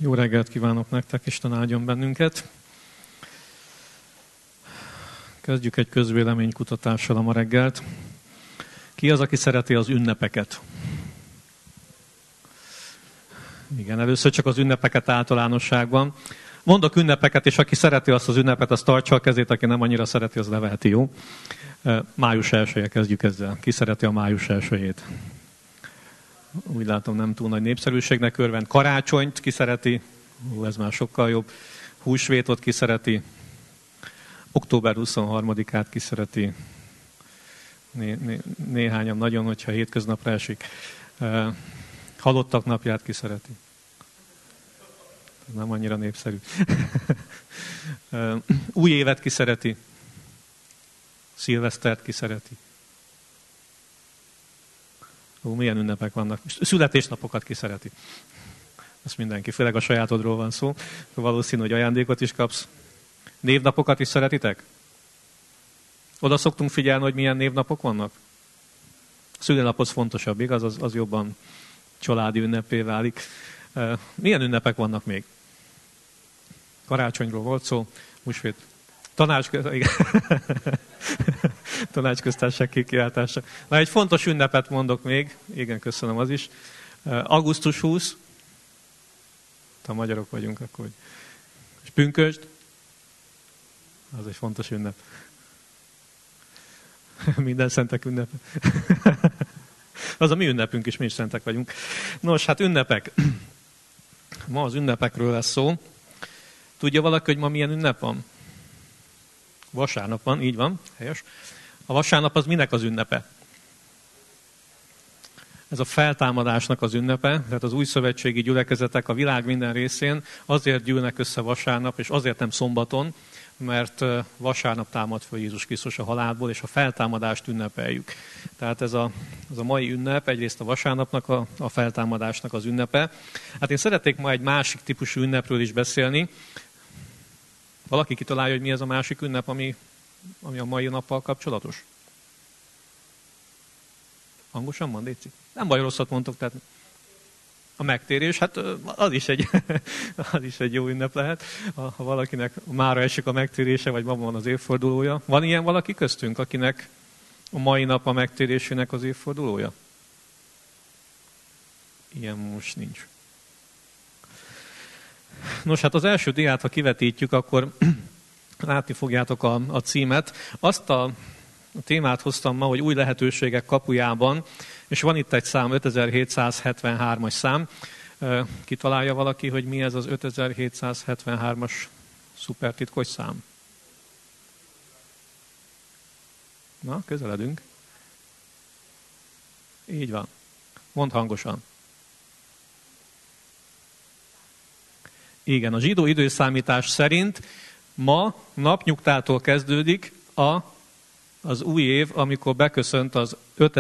Jó reggelt kívánok nektek, Isten áldjon bennünket. Kezdjük egy közvéleménykutatással a ma reggelt. Ki az, aki szereti az ünnepeket? Igen, először csak az ünnepeket általánosságban. Mondok ünnepeket, és aki szereti azt az ünnepet, az tartsa a kezét, aki nem annyira szereti, az leveheti, jó? Május 1-je, kezdjük ezzel. Ki szereti a május 1-jét? Úgy látom, nem túl nagy népszerűségnek örvend. Karácsonyt ki szereti? Ez már sokkal jobb. Húsvétot ki szereti? Október 23-át ki szereti? Néhányan nagyon, hogyha hétköznapra esik. Halottak napját ki szereti? Nem annyira népszerű. Új évet ki szereti? Szilvesztert ki szereti? Milyen ünnepek vannak? Születésnapokat ki szereti? Ezt mindenki, főleg a sajátodról van szó. Valószínű, hogy ajándékot is kapsz. Névnapokat is szeretitek? Oda szoktunk figyelni, hogy milyen névnapok vannak? Szülinaphoz fontosabb, igaz? Az jobban családi ünnepé válik. Milyen ünnepek vannak még? Karácsonyról volt szó, húsvét. Tanácsköztársaság kikiáltása. Na, egy fontos ünnepet mondok még. Igen, köszönöm, az is. Augusztus 20. Ha magyarok vagyunk, akkor. És pünkösd. Az egy fontos ünnep. Minden szentek ünnepe. Az a mi ünnepünk is, mi is szentek vagyunk. Nos, hát ünnepek. Ma az ünnepekről lesz szó. Tudja valaki, hogy ma milyen ünnep van? Vasárnap van, így van, helyes. A vasárnap az minek az ünnepe? Ez a feltámadásnak az ünnepe, tehát az új szövetségi gyülekezetek a világ minden részén azért gyűlnek össze vasárnap, és azért nem szombaton, mert vasárnap támad föl Jézus Krisztus a halálból, és a feltámadást ünnepeljük. Tehát ez a mai ünnep egyrészt a vasárnapnak, a feltámadásnak az ünnepe. Hát én szeretnék ma egy másik típusú ünnepről is beszélni. Valaki kitalálja, hogy mi ez a másik ünnep, ami a mai nappal kapcsolatos? Hangosan mond, Léci? Nem baj, rosszat mondtok, tehát a megtérés, hát az is egy jó ünnep lehet, ha valakinek mára esik a megtérése, vagy ma van az évfordulója. Van ilyen valaki köztünk, akinek a mai nap a megtérésének az évfordulója? Ilyen most nincs. Nos, hát az első diát, ha kivetítjük, akkor látni fogjátok a címet. Azt a témát hoztam ma, hogy új lehetőségek kapujában, és van itt egy szám, 5773-as szám. Kitalálja valaki, hogy mi ez az 5773-as szupertitkos szám? Na, közeledünk. Így van. Mondd hangosan. Igen, a zsidó időszámítás szerint ma napnyugtától kezdődik az új év, amikor beköszönt az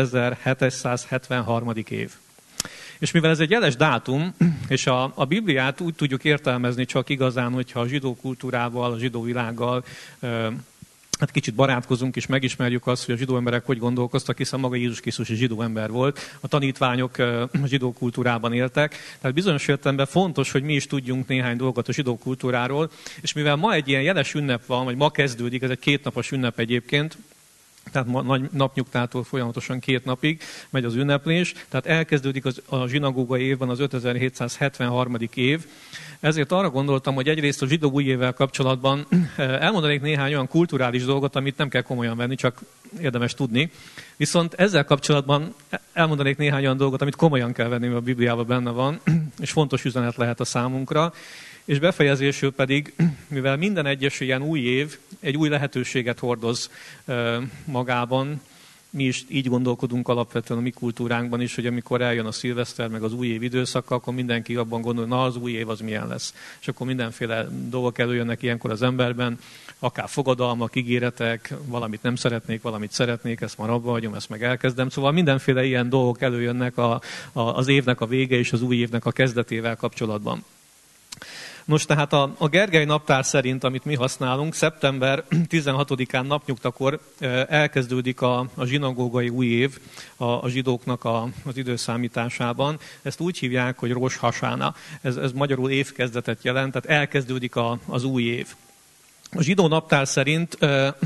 5773. év. És mivel ez egy jeles dátum, és a Bibliát úgy tudjuk értelmezni csak igazán, hogyha a zsidó kultúrával, a zsidó világgal hát kicsit barátkozunk és megismerjük azt, hogy a zsidó emberek hogy gondolkoztak, hiszen maga Jézus Krisztus is zsidó ember volt. A tanítványok a zsidó kultúrában éltek. Tehát bizonyos értelemben fontos, hogy mi is tudjunk néhány dolgot a zsidó kultúráról. És mivel ma egy ilyen jeles ünnep van, vagy ma kezdődik, ez egy 2 napos ünnep egyébként, tehát nagy napnyugtától folyamatosan 2 napig megy az ünneplés, tehát elkezdődik a zsinagógai évben az 5773. év. Ezért arra gondoltam, hogy egyrészt a zsidó új évvel kapcsolatban elmondanék néhány olyan kulturális dolgot, amit nem kell komolyan venni, csak érdemes tudni. Viszont ezzel kapcsolatban elmondanék néhány olyan dolgot, amit komolyan kell venni, mert a Bibliában benne van, és fontos üzenet lehet a számunkra. És befejezésül pedig, mivel minden egyes ilyen új év egy új lehetőséget hordoz magában, mi is így gondolkodunk alapvetően a mi kultúránkban is, hogy amikor eljön a szilveszter, meg az új év időszaka, akkor mindenki abban gondol, na az új év az milyen lesz. És akkor mindenféle dolgok előjönnek ilyenkor az emberben, akár fogadalmak, ígéretek, valamit nem szeretnék, valamit szeretnék, ezt már abba hagyom, ezt meg elkezdem. Szóval mindenféle ilyen dolgok előjönnek az évnek a vége és az új évnek a kezdetével kapcsolatban. Nos, tehát a Gergely naptár szerint, amit mi használunk, szeptember 16-án napnyugtakor elkezdődik a zsinagógai új év a zsidóknak az időszámításában. Ezt úgy hívják, hogy Rosh Hashanah. Ez magyarul évkezdetet jelent, tehát elkezdődik az új év. A zsidó naptár szerint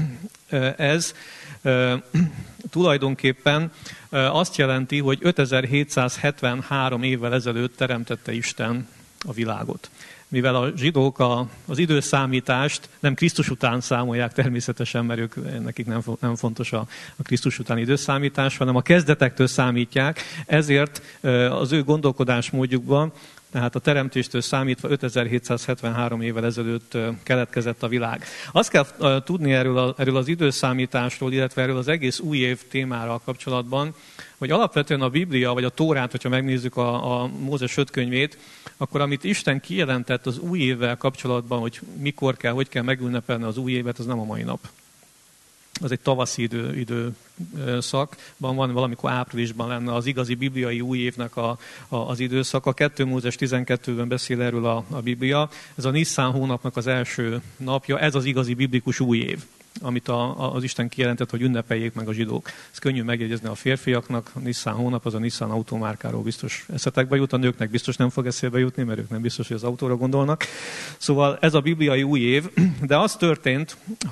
ez tulajdonképpen azt jelenti, hogy 5773 évvel ezelőtt teremtette Isten a világot. Mivel a zsidók az időszámítást nem Krisztus után számolják természetesen, mert nekik nem fontos a Krisztus utáni időszámítás, hanem a kezdetektől számítják, ezért az ő gondolkodásmódjukban, tehát a teremtéstől számítva 5773 évvel ezelőtt keletkezett a világ. Azt kell tudni erről az időszámításról, illetve erről az egész új év témára kapcsolatban, hogy alapvetően a Biblia, vagy a Tórát, hogyha megnézzük a Mózes 5 könyvét, akkor amit Isten kijelentett az új évvel kapcsolatban, hogy mikor kell, hogy kell megünnepelni az új évet, az nem a mai nap. Az egy tavaszi időszakban van, valamikor áprilisban lenne az igazi bibliai új évnek az időszaka. 2 Mózes 12-ben beszél erről a Biblia. Ez a Nisztán hónapnak az első napja, ez az igazi biblikus új év, amit az Isten kijelentett, hogy ünnepeljék meg a zsidók. Ez könnyű megjegyezni a férfiaknak, a Nisztán hónap, az a Nisztán automárkáról biztos eszetekbe jut, a nőknek biztos nem fog eszébe jutni, mert ők nem biztos, hogy az autóra gondolnak. Szóval ez a bibliai új év, de az történt,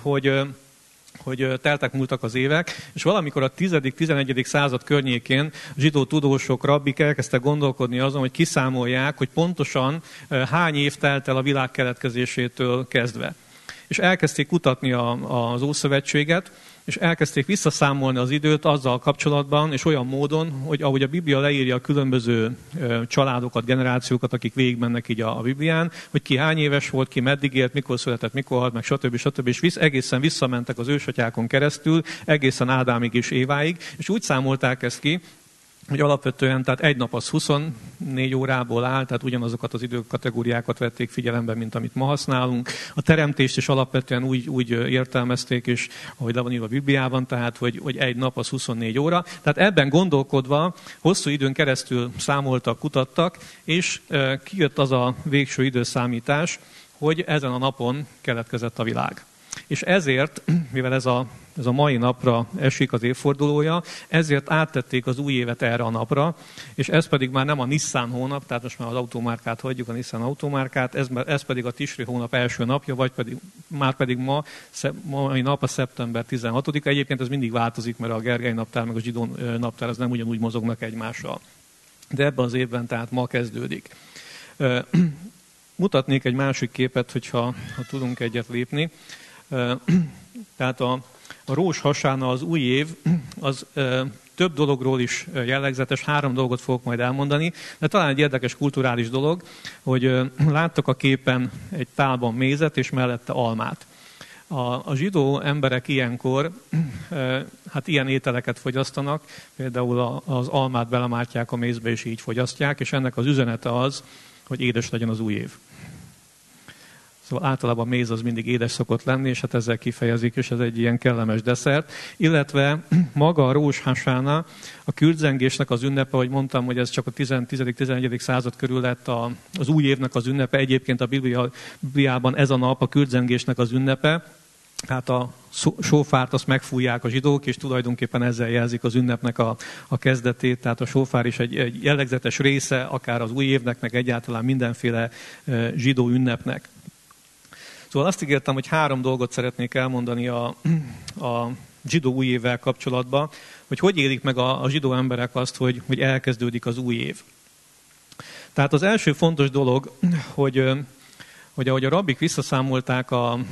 hogy teltek múltak az évek, és valamikor a 10.-11. század környékén zsidó tudósok, rabbik elkezdtek gondolkodni azon, hogy kiszámolják, hogy pontosan hány év telt el a világ keletkezésétől kezdve. És elkezdték kutatni az Ószövetséget, és elkezdték visszaszámolni az időt azzal kapcsolatban, és olyan módon, hogy ahogy a Biblia leírja a különböző családokat, generációkat, akik végigmennek így a Biblián, hogy ki hány éves volt, ki meddig élt, mikor született, mikor halt, meg stb. És egészen visszamentek az ősatyákon keresztül, egészen Ádámig és Éváig, és úgy számolták ezt ki, hogy alapvetően, tehát egy nap az 24 órából áll, tehát ugyanazokat az időkategóriákat vették figyelembe, mint amit ma használunk. A teremtést is alapvetően úgy értelmezték, és ahogy le van írva a Bibliában, tehát hogy egy nap az 24 óra. Tehát ebben gondolkodva hosszú időn keresztül számoltak, kutattak, és kijött az a végső időszámítás, hogy ezen a napon keletkezett a világ. És ezért, mivel ez a mai napra esik az évfordulója, ezért áttették az új évet erre a napra, és ez pedig már nem a Nisztán hónap, tehát most már az automárkát hagyjuk, a Nisztán automárkát, ez pedig a Tisri hónap első napja, vagy pedig mai nap a szeptember 16-a. Egyébként ez mindig változik, mert a Gergely naptár meg a zsidó naptár az nem ugyanúgy mozognak egymással. De ebben az évben tehát ma kezdődik. Mutatnék egy másik képet, hogyha tudunk egyet lépni. Tehát a Rosh Hashanah, az új év, az több dologról is jellegzetes, 3 dolgot fogok majd elmondani, de talán egy érdekes kulturális dolog, hogy láttak a képen egy tálban mézet, és mellette almát. A zsidó emberek ilyenkor hát ilyen ételeket fogyasztanak, például az almát belemártják a mézbe, és így fogyasztják, és ennek az üzenete az, hogy édes legyen az új év. Szóval általában méz az mindig édes szokott lenni, és hát ezzel kifejezik, és ez egy ilyen kellemes desszert. Illetve maga a Rosh Hashanah, a kürtzengésnek az ünnepe, ahogy mondtam, hogy ez csak a 10.-11. század körül lett az új évnek az ünnepe. Egyébként a Bibliában ez a nap a kürtzengésnek az ünnepe. Tehát a sófárt azt megfújják a zsidók, és tulajdonképpen ezzel jelzik az ünnepnek a kezdetét. Tehát a sófár is egy jellegzetes része, akár az új évnek, meg egyáltalán mindenféle zsidó ünnepnek. Szóval azt ígértem, hogy 3 dolgot szeretnék elmondani a zsidó új évvel kapcsolatban, hogy élik meg a zsidó emberek azt, hogy elkezdődik az új év. Tehát az első fontos dolog, hogy ahogy a rabbik visszaszámolták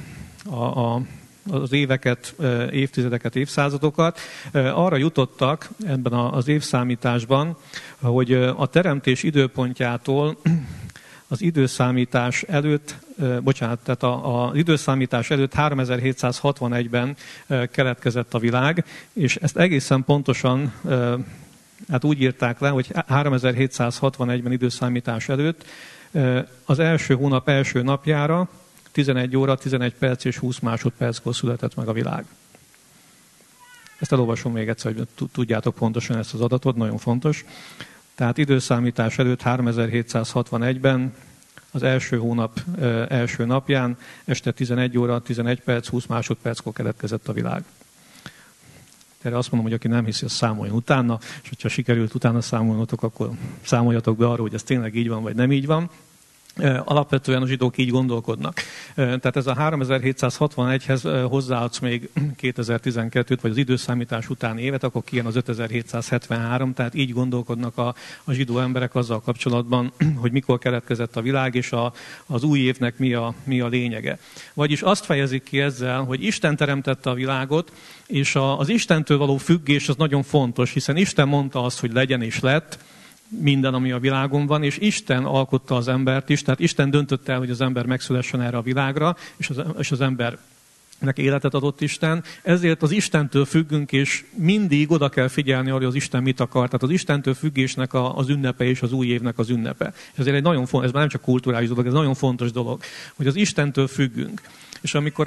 az éveket, évtizedeket, évszázadokat, arra jutottak ebben az évszámításban, hogy a teremtés időpontjától az időszámítás előtt, tehát az időszámítás előtt 3761-ben keletkezett a világ, és ezt egészen pontosan hát úgy írták le, hogy 3761-ben időszámítás előtt az első hónap első napjára 11 óra, 11 perc és 20 másodperckor született meg a világ. Ezt elolvasom még egyszer, hogy tudjátok pontosan ezt az adatot, nagyon fontos. Tehát időszámítás előtt 3761-ben az első hónap első napján, este 11 óra, 11 perc, 20 másodperckor keletkezett a világ. Erre azt mondom, hogy aki nem hiszi, az számoljon utána, és hogyha sikerült utána számolnotok, akkor számoljatok be arról, hogy ez tényleg így van, vagy nem így van. Alapvetően a zsidók így gondolkodnak. Tehát ez a 3761-hez hozzáadsz még 2012-t, vagy az időszámítás utáni évet, akkor kijön az 5773, tehát így gondolkodnak a zsidó emberek azzal kapcsolatban, hogy mikor keletkezett a világ, és az új évnek mi a lényege. Vagyis azt fejezik ki ezzel, hogy Isten teremtette a világot, és az Istentől való függés az nagyon fontos, hiszen Isten mondta azt, hogy legyen és lett, minden, ami a világon van, és Isten alkotta az embert is, tehát Isten döntött el, hogy az ember megszülessen erre a világra, és az embernek életet adott Isten. Ezért az Istentől függünk, és mindig oda kell figyelni arra, hogy az Isten mit akar. Tehát az Istentől függésnek az ünnepe és az új évnek az ünnepe. És ezért egy nagyon fontos, ez már nem csak kulturális dolog, ez nagyon fontos dolog, hogy az Istentől függünk. És amikor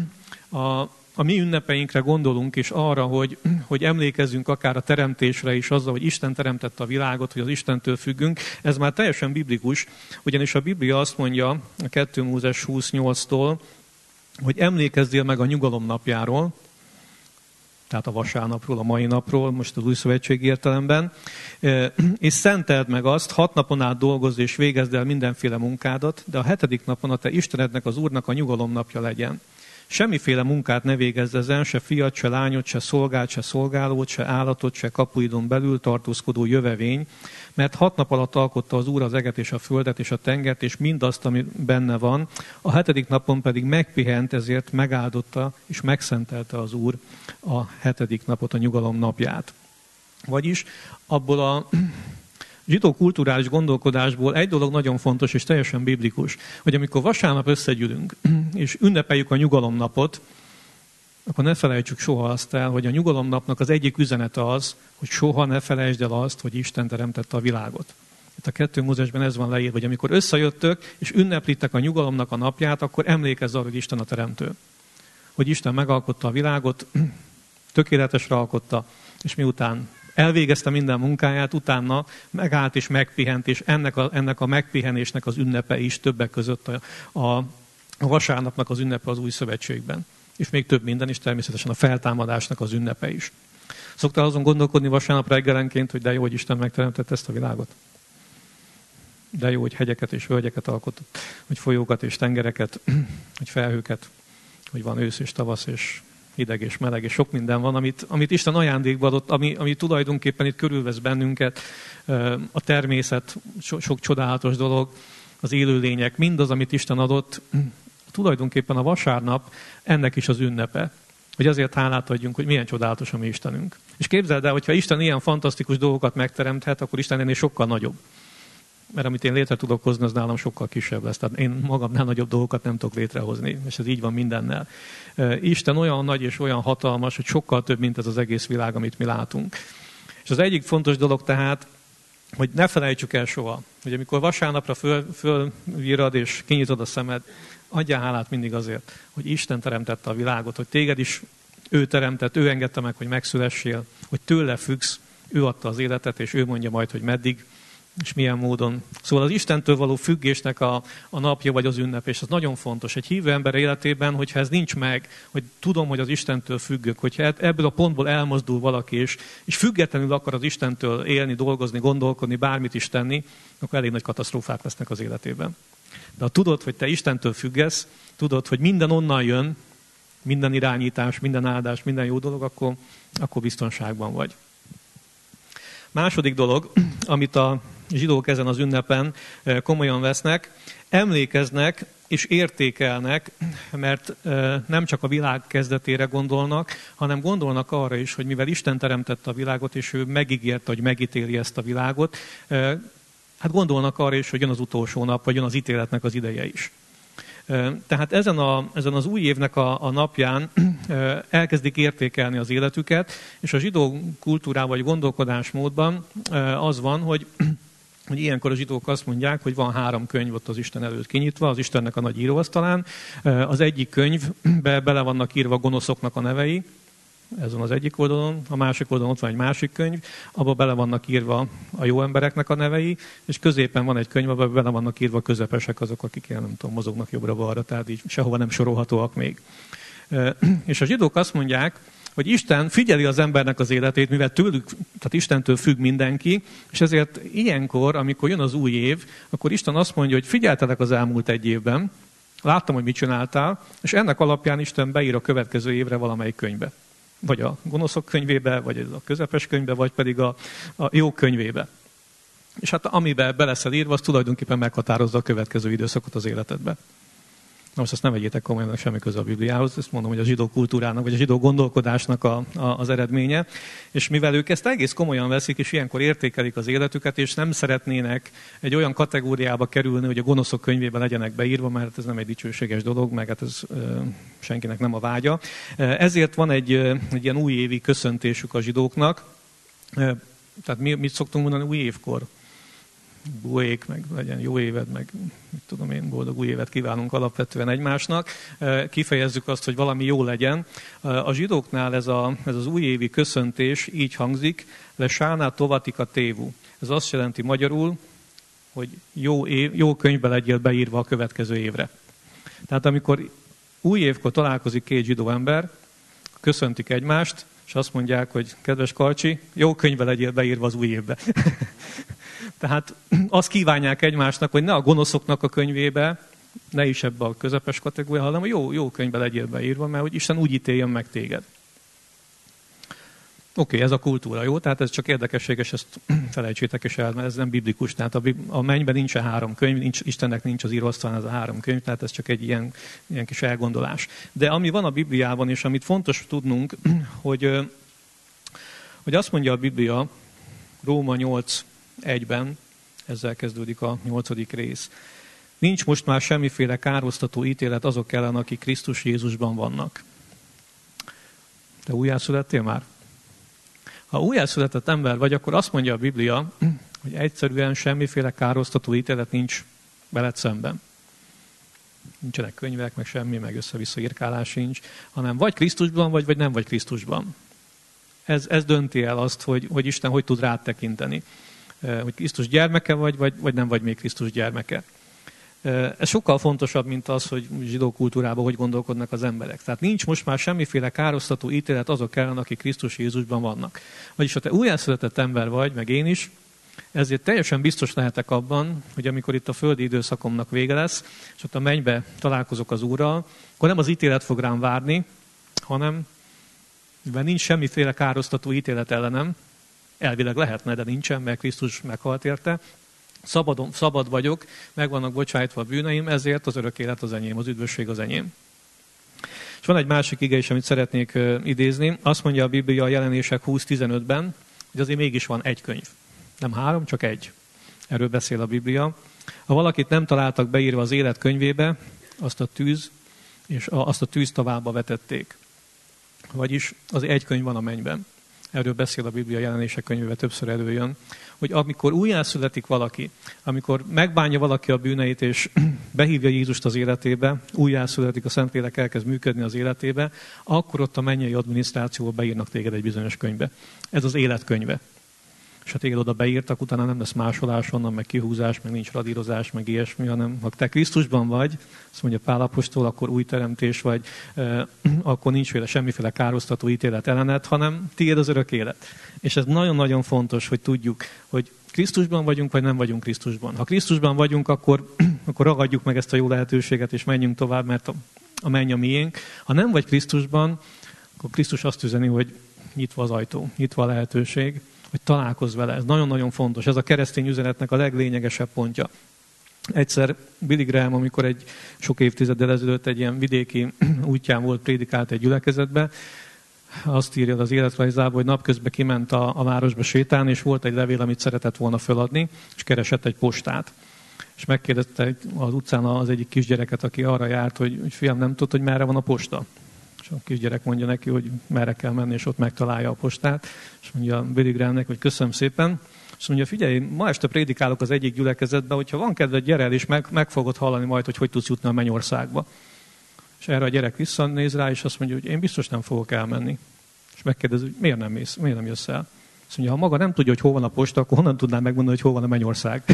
a mi ünnepeinkre gondolunk, és arra, hogy emlékezzünk akár a teremtésre is, azzal, hogy Isten teremtette a világot, hogy az Istentől függünk, ez már teljesen biblikus, ugyanis a Biblia azt mondja a 2 Mózes 28-tól, hogy emlékezzél meg a nyugalom napjáról, tehát a vasárnapról, a mai napról, most az új szövetségi értelemben, és szenteld meg azt, 6 napon át dolgozz és végezd el mindenféle munkádat, de a 7. napon a te Istenednek, az Úrnak a nyugalom napja legyen. Semmiféle munkát ne végezz ezen, se fiat, se lányot, se szolgát, se szolgálót, se állatot, se kapuidon belül tartózkodó jövevény, mert 6 nap alatt alkotta az Úr az eget és a földet és a tengert, és mindazt, ami benne van. A 7. napon pedig megpihent, ezért megáldotta és megszentelte az Úr a 7. napot, a nyugalom napját. Vagyis abból a zsidó kulturális gondolkodásból egy dolog nagyon fontos és teljesen biblikus, hogy amikor vasárnap összegyűlünk, és ünnepeljük a nyugalomnapot, akkor ne felejtsük soha azt el, hogy a nyugalomnapnak az egyik üzenete az, hogy soha ne felejtsd el azt, hogy Isten teremtette a világot. Itt a 2 Mózesben ez van leírva, hogy amikor összejöttök, és ünneplitek a nyugalomnak a napját, akkor emlékezz arra, hogy Isten a teremtő. Hogy Isten megalkotta a világot, tökéletesre alkotta, és miután elvégezte minden munkáját, utána megállt és megpihent, és ennek a megpihenésnek az ünnepe is többek között a vasárnapnak az ünnepe az új szövetségben. És még több minden is, természetesen a feltámadásnak az ünnepe is. Szoktál azon gondolkodni vasárnap reggelenként, hogy de jó, hogy Isten megteremtette ezt a világot? De jó, hogy hegyeket és völgyeket alkotott, hogy folyókat és tengereket, hogy felhőket, hogy van ősz és tavasz és hideg és meleg, és sok minden van, amit Isten ajándékba adott, ami tulajdonképpen itt körülvesz bennünket, a természet, sok csodálatos dolog, az élőlények, mindaz, amit Isten adott, tulajdonképpen a vasárnap ennek is az ünnepe, hogy azért hálát adjunk, hogy milyen csodálatos a mi Istenünk. És képzeld el, hogyha Isten ilyen fantasztikus dolgokat megteremthet, akkor Isten ennél sokkal nagyobb. Mert amit én létre tudok hozni, az nálam sokkal kisebb lesz. Tehát én magamnál nagyobb dolgokat nem tudok létrehozni, és ez így van mindennel. Isten olyan nagy és olyan hatalmas, hogy sokkal több, mint ez az egész világ, amit mi látunk. És az egyik fontos dolog tehát, hogy ne felejtsük el soha, hogy amikor vasárnapra fölvirrad és kinyitod a szemed, adjál hálát mindig azért, hogy Isten teremtette a világot, hogy téged is ő teremtett, ő engedte meg, hogy megszülessél, hogy tőle függsz, ő adta az életet, és ő mondja majd, hogy meddig, és milyen módon. Szóval az Istentől való függésnek a napja vagy az ünnep, és ez nagyon fontos. Egy hívő ember életében, hogyha ez nincs meg, hogy tudom, hogy az Istentől függök, hogyha ebből a pontból elmozdul valaki, és függetlenül akar az Istentől élni, dolgozni, gondolkodni, bármit is tenni, akkor elég nagy katasztrófák lesznek az életében. De ha tudod, hogy te Istentől függesz, tudod, hogy minden onnan jön, minden irányítás, minden áldás, minden jó dolog, akkor biztonságban vagy. Második dolog, amit a zsidók ezen az ünnepen komolyan vesznek, emlékeznek és értékelnek, mert nem csak a világ kezdetére gondolnak, hanem gondolnak arra is, hogy mivel Isten teremtette a világot, és ő megígérte, hogy megítéli ezt a világot, hát gondolnak arra is, hogy jön az utolsó nap, vagy jön az ítéletnek az ideje is. Tehát ezen az új évnek a napján elkezdik értékelni az életüket, és a zsidó kultúrában vagy gondolkodásmódban az van, hogy ilyenkor a zsidók azt mondják, hogy van 3 könyv ott az Isten előtt kinyitva, az Istennek a nagy íróasztalán. Az egyik könyvbe bele vannak írva gonoszoknak a nevei, ez van az egyik oldalon, a másik oldalon ott van egy másik könyv, abban bele vannak írva a jó embereknek a nevei, és középen van egy könyv, abban bele vannak írva a közepesek, azok, akik nem tudom, mozognak jobbra-balra, tehát így sehova nem sorolhatóak még. És a zsidók azt mondják, hogy Isten figyeli az embernek az életét, mivel tőlük, tehát Istentől függ mindenki, és ezért ilyenkor, amikor jön az új év, akkor Isten azt mondja, hogy figyeltelek az elmúlt egy évben, láttam, hogy mit csináltál, és ennek alapján Isten beír a következő évre valamelyik könyvbe. Vagy a gonoszok könyvébe, vagy a közepes könyvbe, vagy pedig a jó könyvébe. És hát amiben be leszel írva, az tulajdonképpen meghatározza a következő időszakot az életedbe. Na most azt nem vegyétek komolyan, semmi köze a Bibliához, ezt mondom, hogy a zsidó kultúrának, vagy a zsidó gondolkodásnak az eredménye. És mivel ők ezt egész komolyan veszik, és ilyenkor értékelik az életüket, és nem szeretnének egy olyan kategóriába kerülni, hogy a gonoszok könyvében legyenek beírva, mert ez nem egy dicsőséges dolog, meg hát ez senkinek nem a vágya. Ezért van egy ilyen újévi köszöntésük a zsidóknak. Tehát mit szoktunk mondani új évkor? Buék, meg legyen jó éved, meg mit tudom én, boldog új évet kívánunk alapvetően egymásnak. Kifejezzük azt, hogy valami jó legyen. A zsidóknál ez az újévi köszöntés így hangzik, le sáná tovatika tévu. Ez azt jelenti magyarul, hogy jó könyvbe legyél beírva a következő évre. Tehát amikor új évkor találkozik két zsidó ember, köszöntik egymást, és azt mondják, hogy kedves Karcsi, jó könyvbe legyél beírva az új évbe. Tehát azt kívánják egymásnak, hogy ne a gonoszoknak a könyvébe, ne is ebbe a közepes kategóriába, hanem a jó könyvbe legyél beírva, mert hogy Isten úgy ítéljen meg téged. Oké, ez a kultúra, jó? Tehát ez csak érdekesség, és ezt felejtsétek is el, mert ez nem biblikus. Tehát a mennyben nincsen 3 könyv, Istennek nincs az íróasztalán ez a 3 könyv, tehát ez csak egy ilyen kis elgondolás. De ami van a Bibliában, és amit fontos tudnunk, hogy azt mondja a Biblia, Róma 8:1-ben, ezzel kezdődik a 8. rész. Nincs most már semmiféle károsztató ítélet azok ellen, akik Krisztus Jézusban vannak. Te újjászülettél már? Ha újjászületett ember vagy, akkor azt mondja a Biblia, hogy egyszerűen semmiféle károsztató ítélet nincs veled szemben. Nincsenek könyvek, meg semmi, meg össze-vissza írkálás sincs, hanem vagy Krisztusban vagy nem vagy Krisztusban. Ez dönti el azt, hogy Isten hogy tud rád tekinteni. Hogy Krisztus gyermeke vagy nem vagy még Krisztus gyermeke. Ez sokkal fontosabb, mint az, hogy zsidó kultúrában hogy gondolkodnak az emberek. Tehát nincs most már semmiféle károsztató ítélet azok ellen, akik Krisztus Jézusban vannak. Vagyis ha te újjászületett ember vagy, meg én is, ezért teljesen biztos lehetek abban, hogy amikor itt a földi időszakomnak vége lesz, és ott a mennybe találkozok az Úrral, akkor nem az ítélet fog rám várni, hanem mivel nincs semmiféle károsztató ítélet ellenem, elvileg lehetne, de nincsen, mert Krisztus meghalt érte, szabad vagyok, meg vannak bocsájtva a bűneim, ezért az örök élet az enyém, az üdvösség az enyém. És van egy másik ige is, amit szeretnék idézni. Azt mondja a Biblia a Jelenések 20:15-ben, hogy azért mégis van egy könyv. Nem 3, csak egy. Erről beszél a Biblia. Ha valakit nem találtak beírva az élet könyvébe, azt a tűz tavába vetették. Vagyis az egy könyv van a mennyben. Erről beszél a Biblia Jelenések könyvében, többször előjön, hogy amikor újjászületik valaki, amikor megbánja valaki a bűneit, és behívja Jézust az életébe, újjászületik, a Szentlélek elkezd működni az életébe, akkor ott a mennyei adminisztrációval beírnak téged egy bizonyos könyvbe. Ez az életkönyve. És ha téged oda beírtak, utána nem lesz másolás onnan, meg kihúzás, meg nincs radírozás, meg ilyesmi, hanem ha te Krisztusban vagy, azt mondja Pál apostol, akkor új teremtés vagy, akkor nincs semmiféle károsztató ítélet ellened, hanem tiéd az örök élet. És ez nagyon-nagyon fontos, hogy tudjuk, hogy Krisztusban vagyunk, vagy nem vagyunk Krisztusban. Ha Krisztusban vagyunk, akkor ragadjuk meg ezt a jó lehetőséget, és menjünk tovább, mert a menny a miénk. Ha nem vagy Krisztusban, akkor Krisztus azt üzeni, hogy nyitva az ajtó, nyitva a lehetőség, hogy találkozz vele. Ez nagyon-nagyon fontos. Ez a keresztény üzenetnek a leglényegesebb pontja. Egyszer Billy Graham, amikor egy sok évtizeddel ezelőtt egy ilyen vidéki útján volt, prédikált egy gyülekezetbe, azt írja az életrajzába, hogy napközben kiment a városba sétálni, és volt egy levél, amit szeretett volna feladni, és keresett egy postát. És megkérdezte az utcán az egyik kisgyereket, aki arra járt, hogy fiam, nem tudod, hogy merre van a posta? És a kisgyerek mondja neki, hogy merre kell menni, és ott megtalálja a postát. És mondja Billy Grahamnek, hogy köszönöm szépen. És mondja, figyelj, ma este prédikálok az egyik gyülekezetben, hogyha van kedved, gyere el, és meg fogod hallani majd, hogy tudsz jutni a mennyországba. És erre a gyerek visszanéz rá, és azt mondja, hogy én biztos nem fogok elmenni. És megkérdezi, hogy miért nem mész, miért nem jössz el? Azt mondja, ha maga nem tudja, hogy hol van a posta, akkor honnan tudnám megmondani, hogy hol van a mennyország?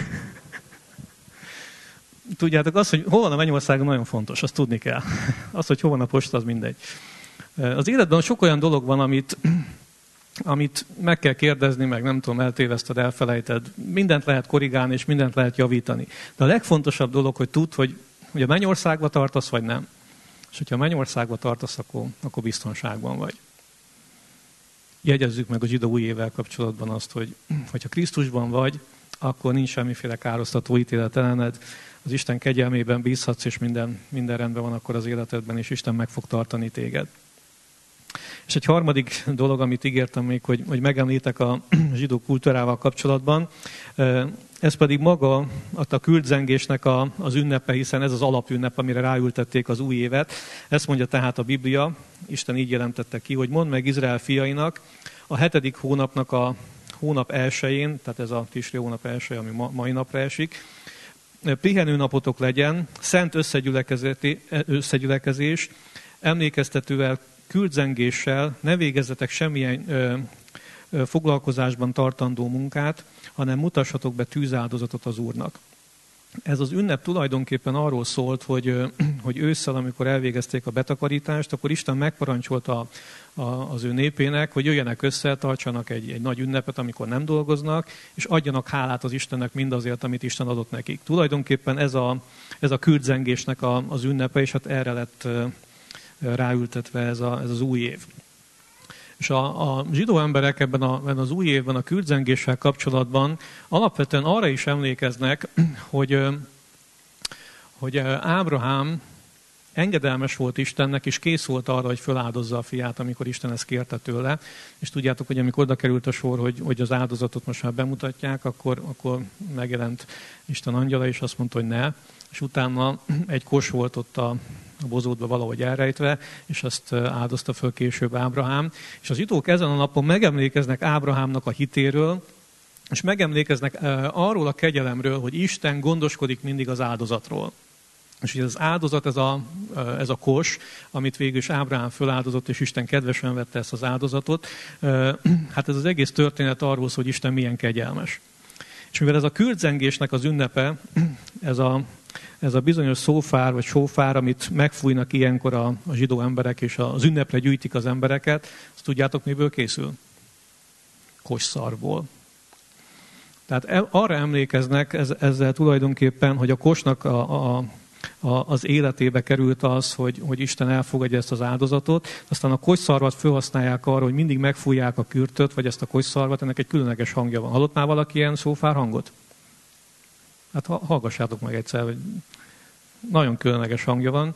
Tudjátok, az, hogy hol van a mennyország, nagyon fontos, azt tudni kell. Az, hogy hol van a posta, az mindegy. Az életben sok olyan dolog van, amit meg kell kérdezni, meg nem tudom, eltéveszted, elfelejted. Mindent lehet korrigálni, és mindent lehet javítani. De a legfontosabb dolog, hogy tudd, hogy a mennyországba tartasz, vagy nem. És hogyha a mennyországba tartasz, akkor biztonságban vagy. Jegyezzük meg a zsidó új évvel kapcsolatban azt, hogy ha Krisztusban vagy, akkor nincs semmiféle károsztató ítélet ellened. Az Isten kegyelmében bízhatsz, és minden rendben van akkor az életedben, és Isten meg fog tartani téged. És egy harmadik dolog, amit ígértem még, hogy megemlítek a zsidó kultúrával kapcsolatban, ez pedig maga a küldzengésnek az ünnepe, hiszen ez az alapünnep, amire ráültették az új évet. Ezt mondja tehát a Biblia, Isten így jelentette ki, hogy mondd meg Izrael fiainak, a 7. hónapnak a hónap elsején, tehát ez a Tisri hónap elsője, ami mai napra esik, pihenőnapotok legyen, szent összegyülekezés, emlékeztetővel, küldzengéssel, ne végezzetek semmilyen foglalkozásban tartandó munkát, hanem mutassatok be tűzáldozatot az Úrnak. Ez az ünnep tulajdonképpen arról szólt, hogy ősszel, amikor elvégezték a betakarítást, akkor Isten megparancsolta az ő népének, hogy jöjjenek össze, tartsanak egy nagy ünnepet, amikor nem dolgoznak, és adjanak hálát az Istennek mindazért, amit Isten adott nekik. Tulajdonképpen ez a küldzengésnek az ünnepe, és hát erre lett ráültetve ez az új év. És a zsidó emberek ebben az új évben a küldzengéssel kapcsolatban alapvetően arra is emlékeznek, hogy Ábrahám engedelmes volt Istennek, és kész volt arra, hogy föláldozza a fiát, amikor Isten ezt kérte tőle. És tudjátok, hogy amikor oda került a sor, hogy az áldozatot most már bemutatják, akkor megjelent Isten angyala, és azt mondta, hogy ne. És utána egy kos volt ott a bozótba valahogy elrejtve, és azt áldozta föl később Ábrahám. És az zsidók ezen a napon megemlékeznek Ábrahámnak a hitéről, és megemlékeznek arról a kegyelemről, hogy Isten gondoskodik mindig az áldozatról. És ugye az áldozat, ez a kos, amit végül is Ábrahám föláldozott, és Isten kedvesen vette ezt az áldozatot, hát ez az egész történet arról szól, hogy Isten milyen kegyelmes. És mivel ez a küldzengésnek az ünnepe, ez a bizonyos szófár vagy sófár, amit megfújnak ilyenkor a zsidó emberek, és az ünnepre gyűjtik az embereket, azt tudjátok, miből készül? Kosszarból. Tehát arra emlékeznek ezzel tulajdonképpen, hogy a kosnak az életébe került az, hogy Isten elfogadja ezt az áldozatot, aztán a kosszarvat felhasználják arra, hogy mindig megfújják a kürtöt, vagy ezt a kosszarvat, ennek egy különleges hangja van. Hallott már valaki ilyen szófár hangot? Hát hallgassátok meg egyszer, hogy nagyon különleges hangja van,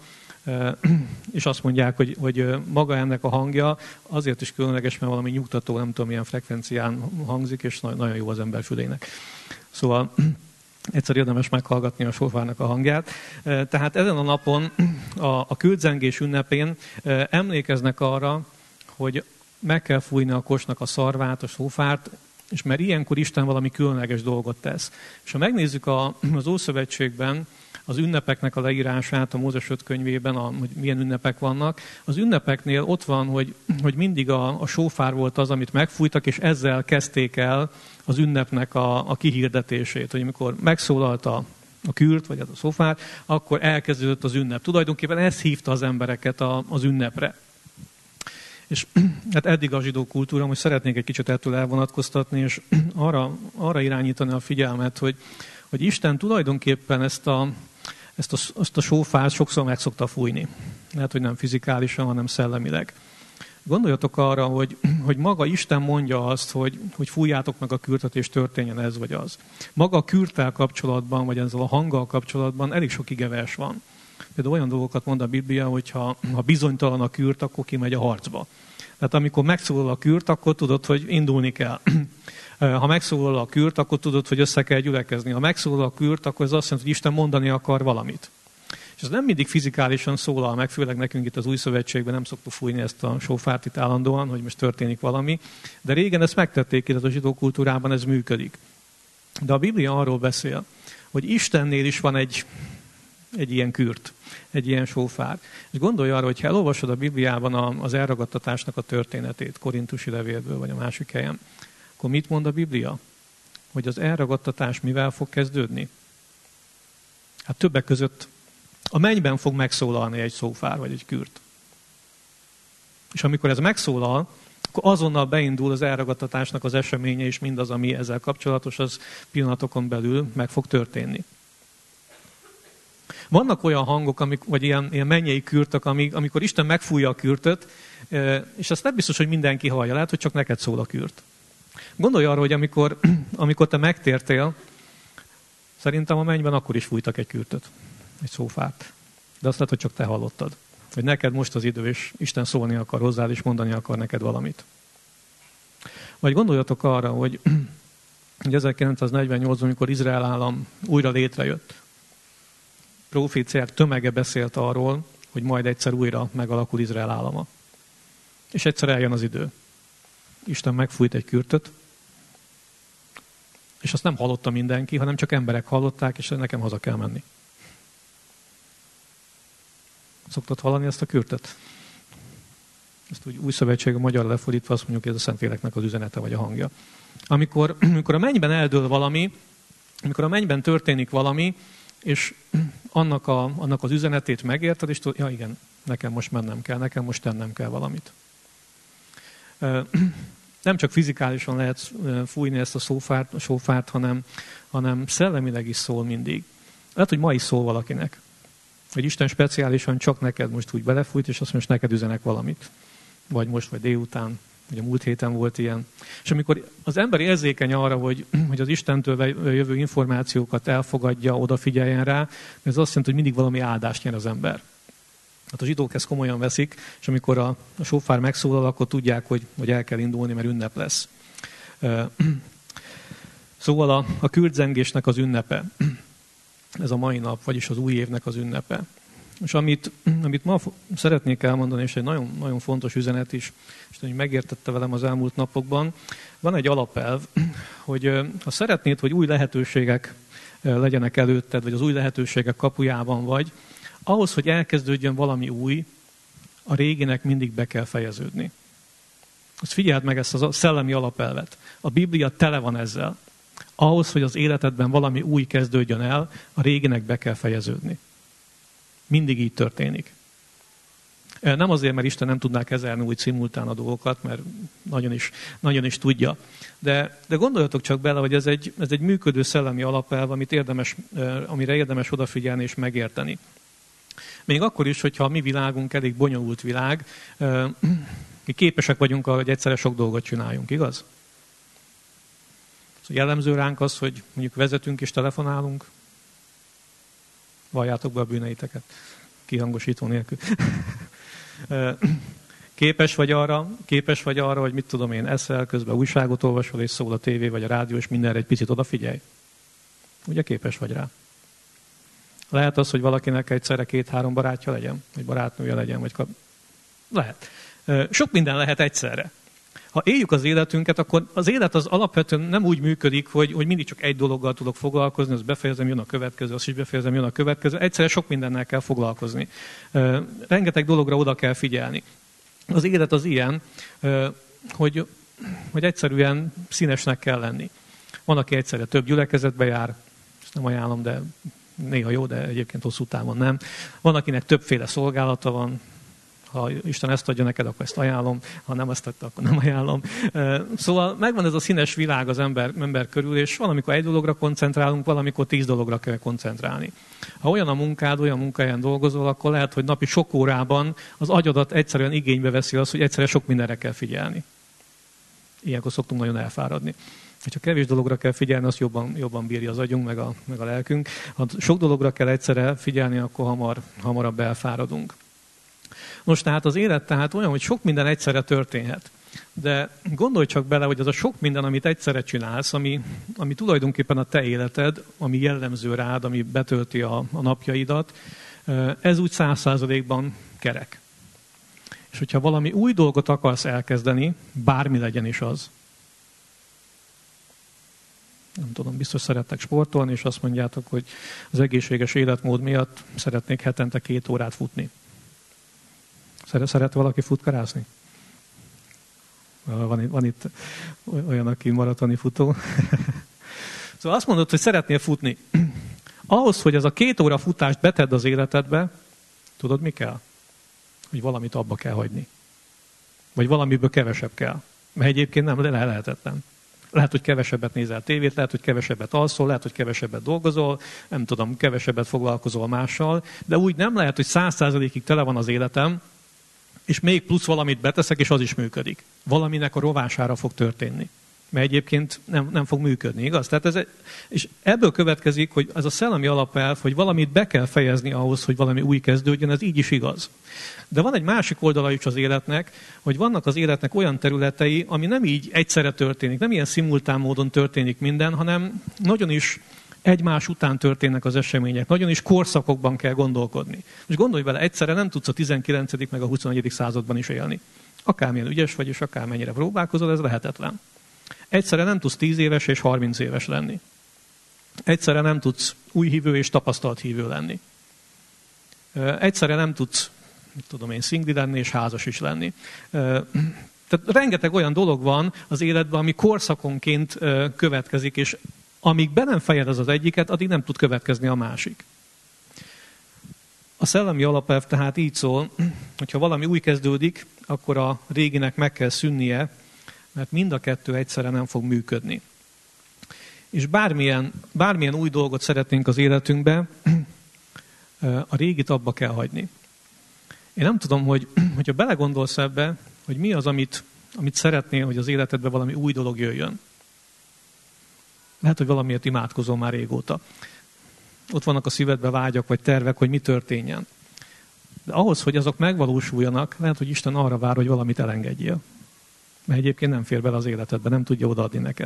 és azt mondják, hogy maga ennek a hangja azért is különleges, mert valami nyugtató, nem tudom, milyen frekvencián hangzik, és nagyon jó az ember fülének. Szóval egyszer érdemes meghallgatni a sófárnak a hangját. Tehát ezen a napon, a küldzengés ünnepén emlékeznek arra, hogy meg kell fújni a kosnak a szarvát, a sófárt, és mert ilyenkor Isten valami különleges dolgot tesz. És ha megnézzük az Ószövetségben az ünnepeknek a leírását a Mózes 5 könyvében, hogy milyen ünnepek vannak, az ünnepeknél ott van, hogy mindig a sófár volt az, amit megfújtak, és ezzel kezdték el az ünnepnek a kihirdetését. Hogy amikor megszólalt a kürt, vagy a szófár, akkor elkezdődött az ünnep. Tulajdonképpen ez hívta az embereket az ünnepre. És hát eddig a zsidó kultúra, most szeretnék egy kicsit ettől elvonatkoztatni, és arra irányítani a figyelmet, hogy Isten tulajdonképpen ezt a sófát sokszor meg szokta fújni. Lehet, hogy nem fizikálisan, hanem szellemileg. Gondoljatok arra, hogy maga Isten mondja azt, hogy fújjátok meg a kürtöt, és történjen ez vagy az. Maga a kürttel kapcsolatban, vagy ezzel a hanggal kapcsolatban elég sok igevers van. Például olyan dolgokat mond a Biblia, hogy ha bizonytalan a kürt, akkor kimegy a harcba. Tehát amikor megszólal a kürt, akkor tudod, hogy indulni kell. Ha megszólal a kürt, akkor tudod, hogy össze kell gyülekezni. Ha megszólal a kürt, akkor ez azt jelenti, hogy Isten mondani akar valamit. És ez nem mindig fizikálisan szólal meg, főleg nekünk itt az Új Szövetségben nem szoktuk fújni ezt a sófárt itt állandóan, hogy most történik valami. De régen ezt megtették, itt a zsidó kultúrában ez működik. De a Biblia arról beszél, hogy Istennél is van egy egy ilyen kürt, egy ilyen sófár. És gondolj arra, hogy ha elolvasod a Bibliában az elragadtatásnak a történetét, Korintusi levélből, vagy a másik helyen, akkor mit mond a Biblia? Hogy az elragadtatás mivel fog kezdődni? Hát többek között a mennyben fog megszólalni egy szófár, vagy egy kürt. És amikor ez megszólal, akkor azonnal beindul az elragadtatásnak az eseménye, és mindaz, ami ezzel kapcsolatos, az pillanatokon belül meg fog történni. Vannak olyan hangok, vagy ilyen mennyei kürtök, amikor Isten megfújja a kürtöt, és ezt nem biztos, hogy mindenki hallja. Lehet, hogy csak neked szól a kürt. Gondolj arra, hogy amikor te megtértél, szerintem a mennyben akkor is fújtak egy kürtöt, egy szófát. De azt lehet, hogy csak te hallottad. Hogy neked most az idő, és Isten szólni akar hozzád, és mondani akar neked valamit. Vagy gondoljatok arra, hogy 1948-ban, amikor Izrael állam újra létrejött, proféciák tömege beszélt arról, hogy majd egyszer újra megalakul Izrael állama. És egyszer eljön az idő. Isten megfújt egy kürtöt, és azt nem hallotta mindenki, hanem csak emberek hallották, és nekem haza kell menni. Szoktad hallani ezt a kürtöt? Ezt úgy új szövetség a magyarra lefordítva azt mondjuk, hogy ez a Szentléleknek az üzenete vagy a hangja. Amikor a mennyben eldől valami, amikor a mennyben történik valami, és annak az üzenetét megérted, és tudod, ja igen, nekem most mennem kell, nekem most tennem kell valamit. Nem csak fizikálisan lehet fújni ezt a sófárt, hanem szellemileg is szól mindig. Lehet, hogy ma is szól valakinek. Hogy Isten speciálisan csak neked most úgy belefújt, és azt most neked üzenek valamit. Vagy most, vagy délután, vagy a múlt héten volt ilyen. És amikor az ember érzékeny arra, hogy az Istentől jövő információkat elfogadja, odafigyeljen rá, ez azt jelenti, hogy mindig valami áldást nyer az ember. Hát a zsidók ezt komolyan veszik, és amikor a sófár megszólal, akkor tudják, hogy el kell indulni, mert ünnep lesz. Szóval a kürtzengésnek az ünnepe, ez a mai nap, vagyis az új évnek az ünnepe. És amit ma szeretnék elmondani, és egy nagyon, nagyon fontos üzenet is, és hogy megértette velem az elmúlt napokban, van egy alapelv, hogy ha szeretnéd, hogy új lehetőségek legyenek előtted, vagy az új lehetőségek kapujában vagy, ahhoz, hogy elkezdődjön valami új, a réginek mindig be kell fejeződni. Azt figyeld meg ezt a szellemi alapelvet. A Biblia tele van ezzel. Ahhoz, hogy az életedben valami új kezdődjön el, a réginek be kell fejeződni. Mindig így történik. Nem azért, mert Isten nem tudná kezelni úgy szimultán a dolgokat, mert nagyon is tudja. De gondoljatok csak bele, hogy ez egy működő szellemi alapelv, amire érdemes odafigyelni és megérteni. Még akkor is, hogyha a mi világunk elég bonyolult világ, mi képesek vagyunk arra, hogy egyszerre sok dolgot csináljunk, igaz? Szóval jellemző ránk az, hogy mondjuk vezetünk és telefonálunk. Valljátok be a bűneiteket, kihangosító nélkül. Képes vagy arra, hogy mit tudom én, eszel, közben újságot olvasol, és szól a tévé vagy a rádió, és mindenre egy picit odafigyelj. Ugye képes vagy rá? Lehet az, hogy valakinek egyszerre 2-3 barátja legyen, vagy barátnője legyen, vagy lehet. Sok minden lehet egyszerre. Ha éljük az életünket, akkor az élet az alapvetően nem úgy működik, hogy mindig csak egy dologgal tudok foglalkozni, azt befejezem, jön a következő, azt is befejezem, jön a következő. Egyszerre sok mindennel kell foglalkozni. Rengeteg dologra oda kell figyelni. Az élet az ilyen, hogy egyszerűen színesnek kell lenni. Van, aki egyszerre több gyülekezetbe jár, ezt nem ajánlom, de néha jó, de egyébként hosszú távon nem. Van, akinek többféle szolgálata van. Ha Isten ezt adja neked, akkor ezt ajánlom. Ha nem ezt adta, akkor nem ajánlom. Szóval megvan ez a színes világ az ember körül, és valamikor egy dologra koncentrálunk, valamikor 10 dologra kell koncentrálni. Ha olyan a munkád, olyan munkahelyen dolgozol, akkor lehet, hogy napi sok órában az agyadat egyszerűen igénybe veszi az, hogy egyszerre sok mindenre kell figyelni. Ilyenkor szoktunk nagyon elfáradni. Ha kevés dologra kell figyelni, azt jobban bírja az agyunk, meg a lelkünk. Ha sok dologra kell egyszerre figyelni, akkor hamarabb elfáradunk. Most tehát az élet tehát olyan, hogy sok minden egyszerre történhet. De gondolj csak bele, hogy az a sok minden, amit egyszerre csinálsz, ami tulajdonképpen a te életed, ami jellemző rád, ami betölti a napjaidat, ez úgy 100%-ban kerek. És hogyha valami új dolgot akarsz elkezdeni, bármi legyen is az, nem tudom, biztos szerettek sportolni, és azt mondjátok, hogy az egészséges életmód miatt szeretnék hetente 2 órát futni. Szeret valaki futkarázni? Van itt olyan, aki maratoni futó. Szóval azt mondod, hogy szeretnél futni. Ahhoz, hogy ez a 2 óra futást betedd az életedbe, tudod, mi kell? Hogy valamit abba kell hagyni. Vagy valamiből kevesebb kell. Mert egyébként nem, de lehetetlen. Lehet, hogy kevesebbet nézel tévét, lehet, hogy kevesebbet alszol, lehet, hogy kevesebbet dolgozol, nem tudom, kevesebbet foglalkozol mással, de úgy nem lehet, hogy 100%-ig tele van az életem, és még plusz valamit beteszek, és az is működik. Valaminek a rovására fog történni. Mert egyébként nem fog működni, igaz? Tehát és ebből következik, hogy ez a szellemi alapelv, hogy valamit be kell fejezni ahhoz, hogy valami új kezdődjön, ez így is igaz. De van egy másik oldala is az életnek, hogy vannak az életnek olyan területei, ami nem így egyszerre történik, nem ilyen szimultán módon történik minden, hanem nagyon is egymás után történnek az események, nagyon is korszakokban kell gondolkodni. Most gondolj bele, egyszerre nem tudsz a 19. meg a 21. században is élni. Akármilyen ügyes vagy, és akármennyire próbálkozol, ez lehetetlen. Egyszerre nem tudsz 10 éves és 30 éves lenni. Egyszerre nem tudsz új hívő és tapasztalt hívő lenni. Egyszerre nem tudsz, szingli lenni és házas is lenni. Tehát rengeteg olyan dolog van az életben, ami korszakonként következik, és amíg be nem fejed az egyiket, addig nem tud következni a másik. A szellemi alapelv tehát így szól, hogyha valami új kezdődik, akkor a réginek meg kell szűnnie, mert mind a kettő egyszerre nem fog működni. És bármilyen új dolgot szeretnénk az életünkbe, a régit abba kell hagyni. Én nem tudom, hogyha belegondolsz ebbe, hogy mi az, amit szeretnél, hogy az életedbe valami új dolog jöjjön. Lehet, hogy valamiért imádkozol már régóta. Ott vannak a szívedbe vágyak vagy tervek, hogy mi történjen. De ahhoz, hogy azok megvalósuljanak, lehet, hogy Isten arra vár, hogy valamit elengedjél. Mert egyébként nem fér bele az életedbe, nem tudja odaadni neked.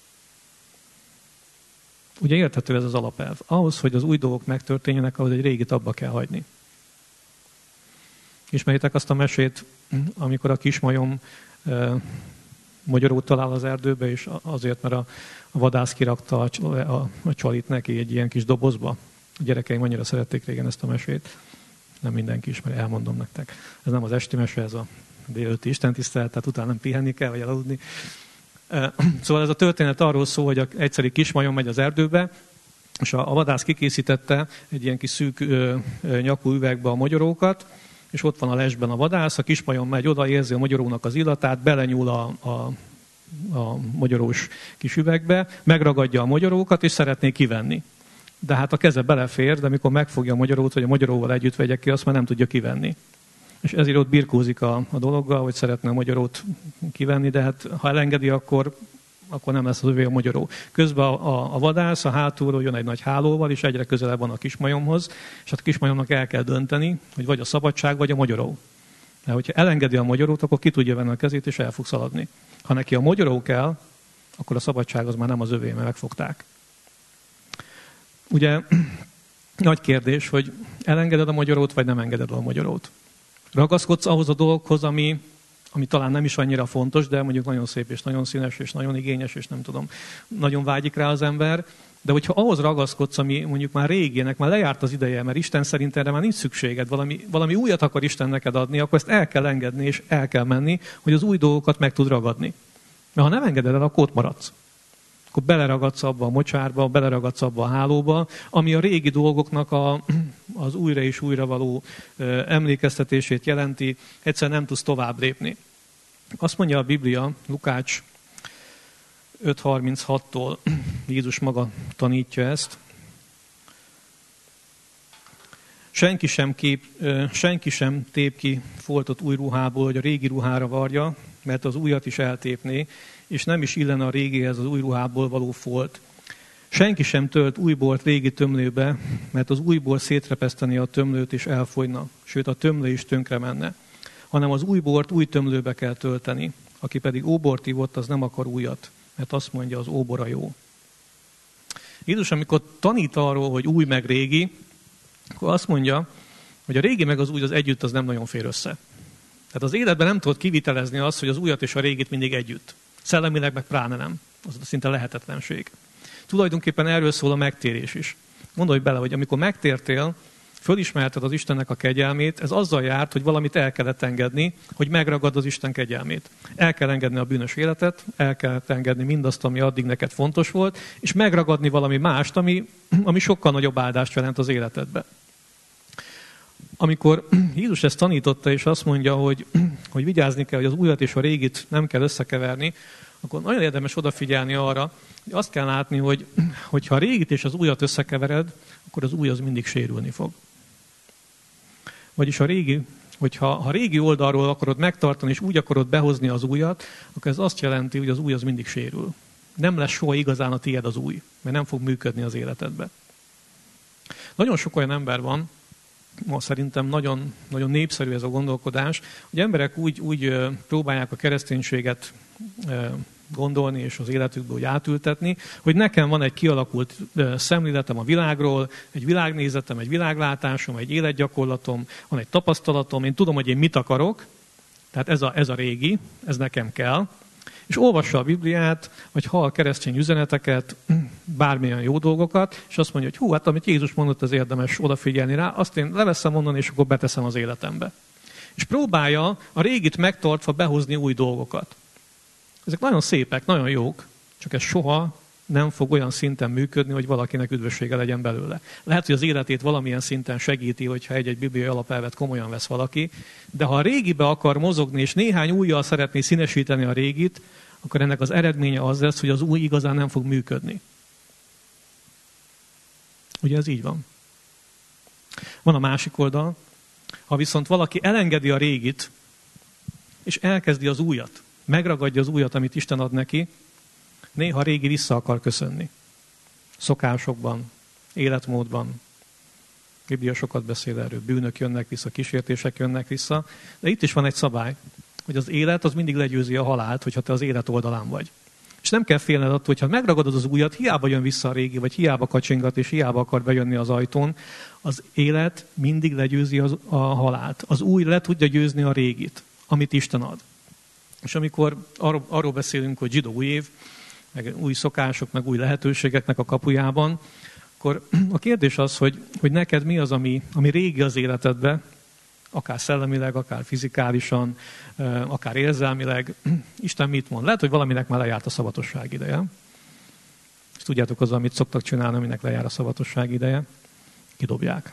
Ugye érthető ez az alapelv. Ahhoz, hogy az új dolgok megtörténjenek, ahhoz egy régit abba kell hagyni. Ismeritek azt a mesét, amikor a kismajom mogyorót talál az erdőbe, és azért, mert a vadász kirakta a csalit neki egy ilyen kis dobozba. A gyerekeim annyira szerették régen ezt a mesét. Nem mindenki ismeri, elmondom nektek. Ez nem az esti mese, ez a délelőtti istentisztelet, tehát utána nem pihenni kell, vagy elaludni. Szóval ez a történet arról szól, hogy egy egyszerű kismajom megy az erdőbe, és a vadász kikészítette egy ilyen kis szűk nyakú üvegbe a mogyorókat, és ott van a lesben a vadász, a kismajom megy oda, érzi a mogyorónak az illatát, belenyúl a mogyorós kis üvegbe, megragadja a mogyorókat, és szeretné kivenni. De hát a keze belefér, de amikor megfogja a mogyorót, hogy a mogyoróval együtt vegye ki, azt már nem tudja kivenni. És ezért ott birkózik a dologgal, hogy szeretne a mogyorót kivenni, de hát ha elengedi, akkor nem lesz az övé a mogyoró. Közben a vadász a hátulról jön egy nagy hálóval, és egyre közelebb van a kismajomhoz, és a kismajomnak el kell dönteni, hogy vagy a szabadság, vagy a mogyoró. De hogyha elengedi a mogyorót, akkor ki tudja venni a kezét, és el fog szaladni. Ha neki a mogyoró kell, akkor a szabadság az már nem az övé, mert megfogták. Ugye nagy kérdés, hogy elengeded a mogyorót, vagy nem engeded a mogyorót. Ragaszkodsz ahhoz a dologhoz, ami talán nem is annyira fontos, de mondjuk nagyon szép, és nagyon színes, és nagyon igényes, és nem tudom, nagyon vágyik rá az ember. De hogyha ahhoz ragaszkodsz, ami mondjuk már régének, már lejárt az ideje, mert Isten szerint erre már nincs szükséged, valami újat akar Isten neked adni, akkor ezt el kell engedni, és el kell menni, hogy az új dolgokat meg tud ragadni. Mert ha nem engeded el, akkor ott maradsz. Akkor beleragadsz abba a mocsárba, beleragadsz abba a hálóba, ami a régi dolgoknak az újra és újra való emlékeztetését jelenti, egyszerűen nem tudsz tovább lépni. Azt mondja a Biblia, Lukács 5.36-tól, Jézus maga tanítja ezt. Senki sem tép ki foltot új ruhából, hogy a régi ruhára varja, mert az újat is eltépné, és nem is illene a régihez az új ruhából való folt. Senki sem tölt új bort régi tömlőbe, mert az új bor szétrepesztené a tömlőt és elfogyna, sőt a tömlő is tönkre menne. Hanem az új bort új tömlőbe kell tölteni. Aki pedig óbort ivott, az nem akar újat, mert azt mondja, az óbor a jó. Jézus, amikor tanít arról, hogy új meg régi, akkor azt mondja, hogy a régi meg az új az együtt az nem nagyon fér össze. Tehát az életben nem tudod kivitelezni azt, hogy az újat és a régit mindig együtt. Szellemileg meg pláne nem. Az szinte lehetetlenség. Tulajdonképpen erről szól a megtérés is. Gondolj bele, hogy amikor megtértél, fölismerted az Istennek a kegyelmét, ez azzal járt, hogy valamit el kellett engedni, hogy megragad az Isten kegyelmét. El kell engedni a bűnös életet, el kellett engedni mindazt, ami addig neked fontos volt, és megragadni valami mást, ami sokkal nagyobb áldást jelent az életedbe. Amikor Jézus ezt tanította, és azt mondja, hogy vigyázni kell, hogy az újat és a régit nem kell összekeverni, akkor nagyon érdemes odafigyelni arra, hogy azt kell látni, hogy ha a régit és az újat összekevered, akkor az új az mindig sérülni fog. Vagyis hogyha a régi oldalról akarod megtartani, és úgy akarod behozni az újat, akkor ez azt jelenti, hogy az új az mindig sérül. Nem lesz soha igazán a tiéd az új, mert nem fog működni az életedbe. Nagyon sok olyan ember van, ma szerintem nagyon, nagyon népszerű ez a gondolkodás, hogy emberek úgy próbálják a kereszténységet gondolni és az életükből úgy átültetni, hogy nekem van egy kialakult szemléletem a világról, egy világnézetem, egy világlátásom, egy életgyakorlatom, van egy tapasztalatom, én tudom, hogy én mit akarok, tehát ez a régi, ez nekem kell, és olvassa a Bibliát, vagy hall keresztény üzeneteket, bármilyen jó dolgokat, és azt mondja, hogy hát amit Jézus mondott, az érdemes odafigyelni rá, azt én leveszem onnan, és akkor beteszem az életembe. És próbálja a régit megtartva behozni új dolgokat. Ezek nagyon szépek, nagyon jók, csak ez soha nem fog olyan szinten működni, hogy valakinek üdvössége legyen belőle. Lehet, hogy az életét valamilyen szinten segíti, hogyha egy bibliai alapelvet komolyan vesz valaki, de ha a régibe akar mozogni, és néhány újjal szeretné színesíteni a régit, akkor ennek az eredménye az lesz, hogy az új igazán nem fog működni. Ugye ez így van. Van a másik oldal, ha viszont valaki elengedi a régit, és elkezdi az újat, megragadja az újat, amit Isten ad neki, néha a régi vissza akar köszönni. Szokásokban, életmódban. Biblia sokat beszél erről. Bűnök jönnek vissza, kísértések jönnek vissza. De itt is van egy szabály, hogy az élet az mindig legyőzi a halált, hogyha te az élet oldalán vagy. És nem kell félned attól, hogyha megragadod az újat, hiába jön vissza a régi, vagy hiába kacsingat, és hiába akar bejönni az ajtón, az élet mindig legyőzi a halált. Az új le tudja győzni a régit, amit Isten ad. És amikor arról beszélünk, hogy zsidó új év, meg új szokások, meg új lehetőségeknek a kapujában, akkor a kérdés az, hogy neked mi az, ami régi az életedben, akár szellemileg, akár fizikálisan, akár érzelmileg. Isten mit mond? Lehet, hogy valaminek már lejárt a szabatosság ideje. És tudjátok, az, amit szoktak csinálni, aminek lejár a szabatosság ideje, kidobják.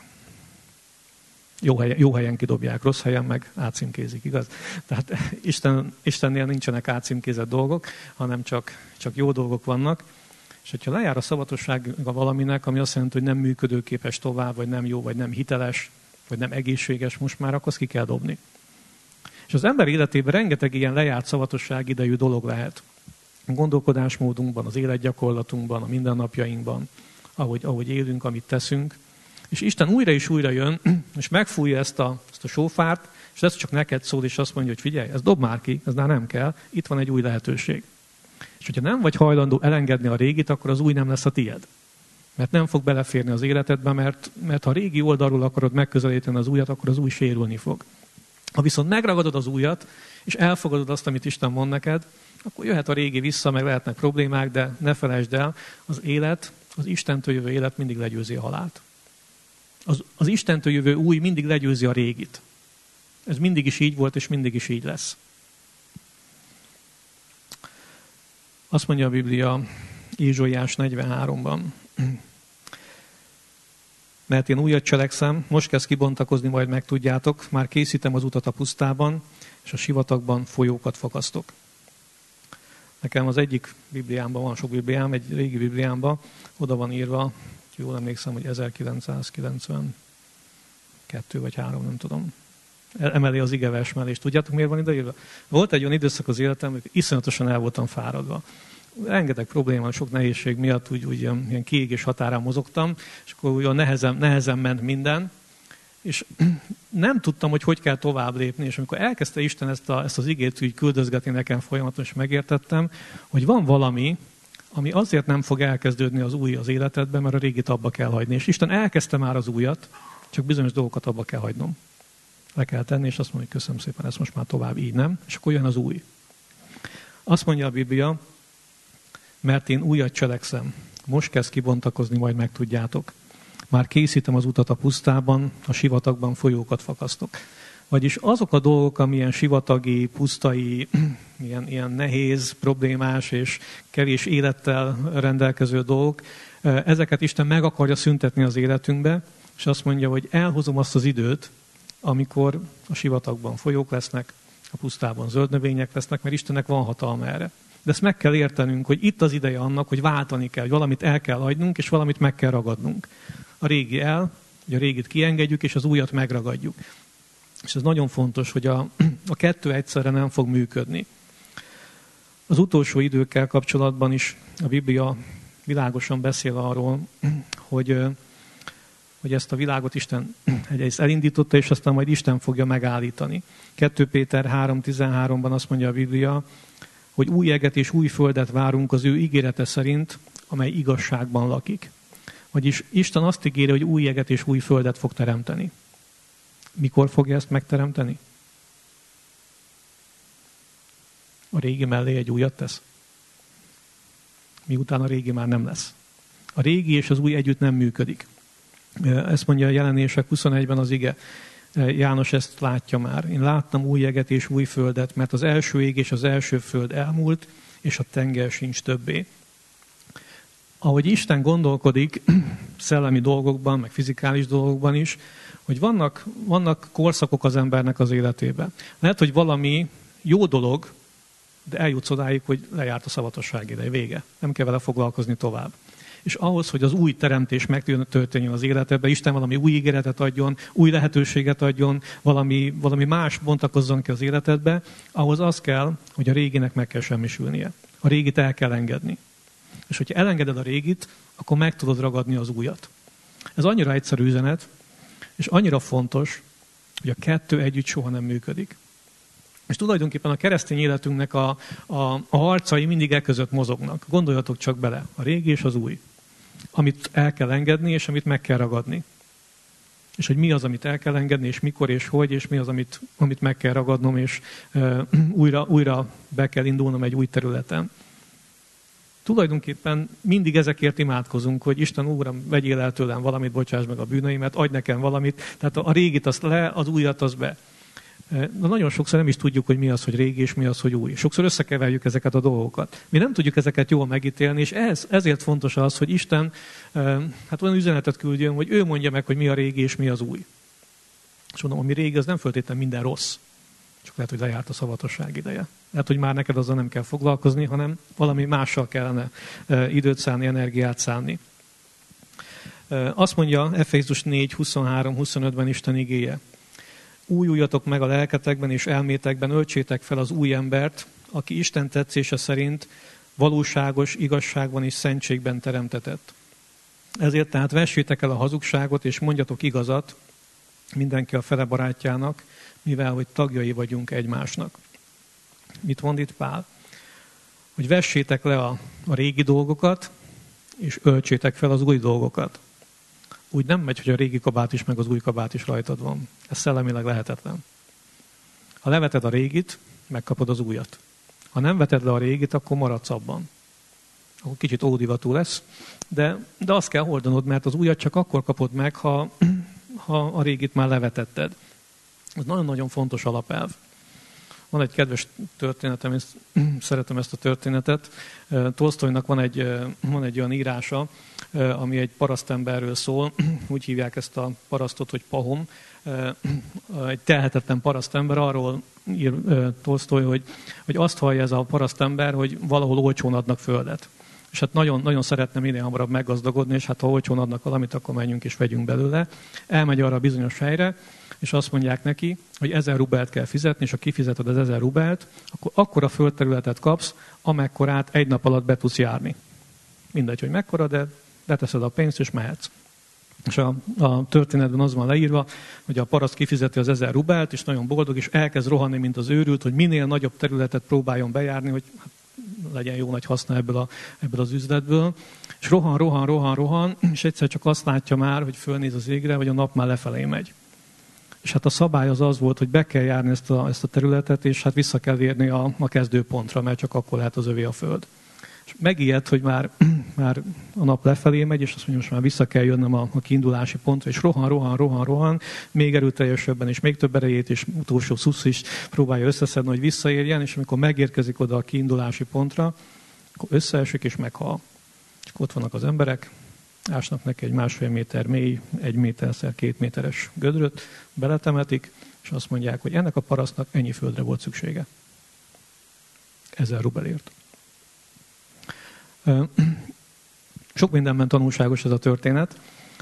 Jó helyen kidobják, rossz helyen meg átcímkézik, igaz? Tehát Istennél nincsenek átcímkézett dolgok, hanem csak jó dolgok vannak. És hogyha lejár a szabatossága valaminek, ami azt jelenti, hogy nem működőképes tovább, vagy nem jó, vagy nem hiteles, vagy nem egészséges most már, akkor azt ki kell dobni. És az ember életében rengeteg ilyen lejárt szabatosság idejű dolog lehet. A gondolkodásmódunkban, az életgyakorlatunkban, a mindennapjainkban, ahogy élünk, amit teszünk. És Isten újra és újra jön, és megfújja ezt a sófárt, és ez csak neked szól, és azt mondja, hogy figyelj, ez dob már ki, ez már nem kell, itt van egy új lehetőség. És hogyha nem vagy hajlandó elengedni a régit, akkor az új nem lesz a tied. Mert nem fog beleférni az életedbe, mert ha a régi oldalról akarod megközelíteni az újat, akkor az új sérülni fog. Ha viszont megragadod az újat, és elfogadod azt, amit Isten mond neked, akkor jöhet a régi vissza, meg lehetnek problémák, de ne felejtsd el, az élet, az Istentől jövő élet mindig legyőzi a halált. Az Istentől jövő új mindig legyőzi a régit. Ez mindig is így volt, és mindig is így lesz. Azt mondja a Biblia Ézsaiás 43-ban. Mert én újat cselekszem, most kezd kibontakozni, majd megtudjátok, már készítem az utat a pusztában, és a sivatagban folyókat fakasztok. Nekem az egyik Bibliámban, van sok Bibliám, egy régi Bibliámban, oda van írva, jól emlékszem, hogy 1992 vagy 3, nem tudom. Emeli az igeversmelést. Tudjátok, miért van ide írva? Volt egy olyan időszak az életemben, hogy iszonyatosan el voltam fáradva. Rengeteg probléma, sok nehézség miatt úgy ilyen kiégés határán mozogtam, és akkor olyan nehezen ment minden, és nem tudtam, hogy kell tovább lépni, és amikor elkezdte Isten ezt az igét úgy küldözgetni nekem folyamatosan, és megértettem, hogy van valami, ami azért nem fog elkezdődni az új az életedben, mert a régit abba kell hagyni. És Isten elkezdte már az újat, csak bizonyos dolgokat abba kell hagynom. Le kell tenni, és azt mondja, hogy köszönöm szépen, ezt most már tovább így nem, és akkor jön az új. Azt mondja a Biblia, mert én újat cselekszem. Most kezd kibontakozni, majd megtudjátok. Már készítem az utat a pusztában, a sivatagban folyókat fakasztok. Vagyis azok a dolgok, amilyen sivatagi, pusztai, ilyen nehéz, problémás és kevés élettel rendelkező dolgok, ezeket Isten meg akarja szüntetni az életünkbe, és azt mondja, hogy elhozom azt az időt, amikor a sivatagban folyók lesznek, a pusztában zöld növények lesznek, mert Istennek van hatalma erre. De ezt meg kell értenünk, hogy itt az ideje annak, hogy váltani kell, hogy valamit el kell hagynunk, és valamit meg kell ragadnunk. A régi hogy a régit kiengedjük, és az újat megragadjuk. És ez nagyon fontos, hogy a kettő egyszerre nem fog működni. Az utolsó időkkel kapcsolatban is a Biblia világosan beszél arról, hogy ezt a világot Isten egyrészt elindította, és aztán majd Isten fogja megállítani. 2 Péter 3.13-ban azt mondja a Biblia, hogy új eget és új földet várunk az ő ígérete szerint, amely igazságban lakik. Vagyis Isten azt ígéri, hogy új eget és új földet fog teremteni. Mikor fogja ezt megteremteni? A régi mellé egy újat tesz. Miután a régi már nem lesz. A régi és az új együtt nem működik. Ezt mondja a Jelenések 21-ben az ige. János ezt látja már. Én láttam új eget és új földet, mert az első ég és az első föld elmúlt, és a tenger sincs többé. Ahogy Isten gondolkodik szellemi dolgokban, meg fizikális dolgokban is, hogy vannak korszakok az embernek az életében. Lehet, hogy valami jó dolog, de eljutsz odáig, hogy lejárt a szavatosság ideje, vége. Nem kell vele foglalkozni tovább. És ahhoz, hogy az új teremtés megtörténjen az életedben, Isten valami új ígéretet adjon, új lehetőséget adjon, valami más bontakozzon ki az életedbe, ahhoz az kell, hogy a réginek meg kell semmisülnie. A régit el kell engedni. És hogyha elengeded a régit, akkor meg tudod ragadni az újat. Ez annyira egyszerű üzenet, és annyira fontos, hogy a kettő együtt soha nem működik. És tulajdonképpen a keresztény életünknek a harcai mindig e között mozognak. Gondoljatok csak bele, a régi és az új. Amit el kell engedni, és amit meg kell ragadni. És hogy mi az, amit el kell engedni, és mikor, és hogy, és mi az, amit meg kell ragadnom, és újra be kell indulnom egy új területen. Tulajdonképpen mindig ezekért imádkozunk, hogy Isten, Úram, vegyél el tőlem valamit, bocsáss meg a bűneimet, adj nekem valamit. Tehát a régit azt le, az újat az be. De nagyon sokszor nem is tudjuk, hogy mi az, hogy régi, és mi az, hogy új. Sokszor összekeverjük ezeket a dolgokat. Mi nem tudjuk ezeket jól megítélni, és ezért fontos az, hogy Isten olyan üzenetet küldjön, hogy ő mondja meg, hogy mi a régi, és mi az új. És mondom, ami régi, az nem feltétlenül minden rossz. Csak lehet, hogy lejárt a szavatosság ideje. Lehet, hogy már neked azzal nem kell foglalkozni, hanem valami mással kellene időt szánni, energiát szánni. Azt mondja Efézus 4:23-25-ben Isten igéje. Újuljatok meg a lelketekben és elmétekben, öltsétek fel az új embert, aki Isten tetszése szerint valóságos, igazságban és szentségben teremtetett. Ezért tehát vessétek el a hazugságot, és mondjatok igazat mindenki a fele barátjának, mivel hogy tagjai vagyunk egymásnak. Mit mond itt Pál? Hogy vessétek le a régi dolgokat, és öltsétek fel az új dolgokat. Úgy nem megy, hogy a régi kabát is, meg az új kabát is rajtad van. Ez szellemileg lehetetlen. Ha leveted a régit, megkapod az újat. Ha nem veted le a régit, akkor maradsz abban. Akkor kicsit ódivatú lesz, de azt kell hordanod, mert az újat csak akkor kapod meg, ha a régit már levetetted. Ez nagyon-nagyon fontos alapelv. Van egy kedves történetem, én szeretem ezt a történetet. Tolsztojnak van egy olyan írása, ami egy parasztemberről szól. Úgy hívják ezt a parasztot, hogy Pahom. Egy telhetetlen parasztember, arról ír Tolsztoj, hogy azt hallja ez a parasztember, hogy valahol olcsón adnak földet. És hát nagyon, nagyon szeretne minél hamarabb meggazdagodni, és hát ha olcsón adnak valamit, akkor menjünk és vegyünk belőle. Elmegy arra a bizonyos helyre, és azt mondják neki, hogy 1000 rubelt kell fizetni, és ha kifizeted az 1000 rubelt, akkor akkora földterületet kapsz, amekkorát egy nap alatt be tudsz járni. Mindegy, hogy mekkora, de leteszed a pénzt, és mehetsz. És a történetben az van leírva, hogy a paraszt kifizeti az 1000 rubelt, és nagyon boldog, és elkezd rohanni, mint az őrült, hogy minél nagyobb területet próbáljon bejárni, hogy legyen jó nagy haszna ebből az üzletből. És rohan, és egyszer csak azt látja már, hogy fölnéz az égre, hogy a nap már lefelé megy. És hát a szabály az volt, hogy be kell járni ezt a területet, és hát vissza kell érni a kezdőpontra, mert csak akkor lehet az övé a föld. És megijedt, hogy már a nap lefelé megy, és azt mondja, most már vissza kell jönnöm a kiindulási pontra, és rohan, még erőteljesebben, és még több erejét, és utolsó szusz is próbálja összeszedni, hogy visszaérjen, és amikor megérkezik oda a kiindulási pontra, akkor összeesik és meghal. És ott vannak az emberek, ásnak neki egy 1,5 méter mély, 1 méterszer 2 méteres gödröt, beletemetik, és azt mondják, hogy ennek a parasztnak ennyi földre volt szüksége. 1000 rubelért. Sok mindenben tanulságos ez a történet.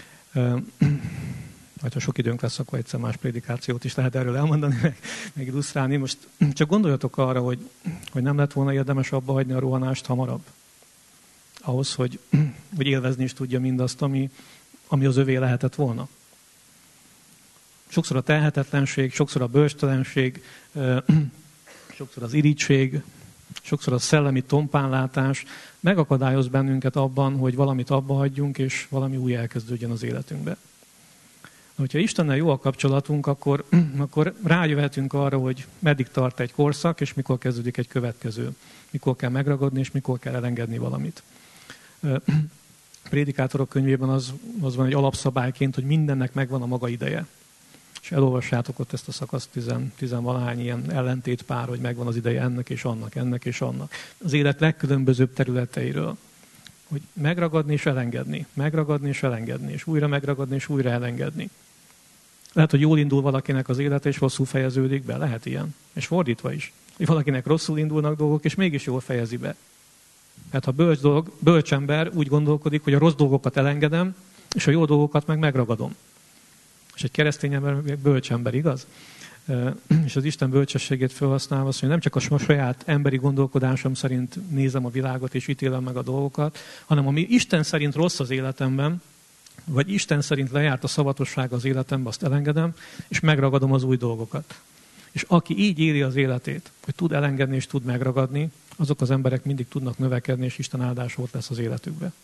Ha sok időnk lesz, akkor egyszer más prédikációt is lehet erről elmondani, meg illusztrálni. Most csak gondoljatok arra, hogy nem lett volna érdemes abba hagyni a rohanást hamarabb. Ahhoz, hogy élvezni is tudja mindazt, ami az övé lehetett volna. Sokszor a tehetetlenség, sokszor a bölcstelenség, sokszor az irigység, sokszor a szellemi tompánlátás megakadályoz bennünket abban, hogy valamit abba hagyjunk, és valami új elkezdődjön az életünkbe. Hogyha Istennel jó a kapcsolatunk, akkor rájöhetünk arra, hogy meddig tart egy korszak, és mikor kezdődik egy következő. Mikor kell megragadni, és mikor kell elengedni valamit. Prédikátorok könyvében az van egy alapszabályként, hogy mindennek megvan a maga ideje. És elolvassátok ott ezt a szakaszt, tizenvalahány ilyen ellentétpár, hogy megvan az ideje ennek és annak, ennek és annak. Az élet legkülönbözőbb területeiről. Hogy megragadni és elengedni, megragadni és elengedni, és újra megragadni és újra elengedni. Lehet, hogy jól indul valakinek az élete, és rosszul fejeződik be. Lehet ilyen. És fordítva is. Hogy valakinek rosszul indulnak dolgok, és mégis jól fejezi be. Hát ha bölcs ember úgy gondolkodik, hogy a rossz dolgokat elengedem, és a jó dolgokat meg megragadom. És egy keresztény ember bölcs ember, igaz? És az Isten bölcsességét felhasználva azt mondja, nem csak a saját emberi gondolkodásom szerint nézem a világot és ítélem meg a dolgokat, hanem ami Isten szerint rossz az életemben, vagy Isten szerint lejárt a szavatosság az életemben, azt elengedem, és megragadom az új dolgokat. És aki így éli az életét, hogy tud elengedni és tud megragadni, azok az emberek mindig tudnak növekedni, és Isten áldás ott lesz az életükben.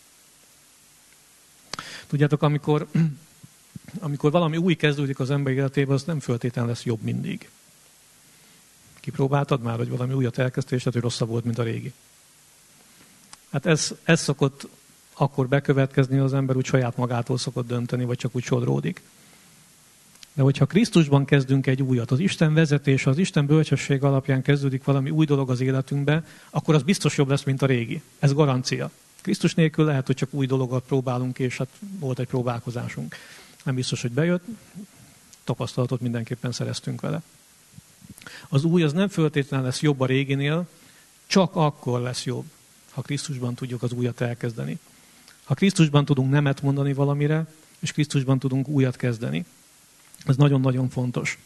Tudjátok, amikor valami új kezdődik az ember életében, az nem föltétlenül lesz jobb mindig. Kipróbáltad már, hogy valami újat elkezdtél, és hogy rosszabb volt, mint a régi? Hát ez szokott akkor bekövetkezni, az ember úgy saját magától szokott dönteni, vagy csak úgy sodródik. De hogyha Krisztusban kezdünk egy újat, az Isten vezetése, az Isten bölcsesség alapján kezdődik valami új dolog az életünkbe, akkor az biztos jobb lesz, mint a régi. Ez garancia. Krisztus nélkül lehet, hogy csak új dologat próbálunk, és hát volt egy próbálkozásunk. Nem biztos, hogy bejött, tapasztalatot mindenképpen szereztünk vele. Az új az nem feltétlenül lesz jobb a réginél, csak akkor lesz jobb, ha Krisztusban tudjuk az újat elkezdeni. Ha Krisztusban tudunk nemet mondani valamire, és Krisztusban tudunk újat kezdeni. Ez nagyon-nagyon fontos.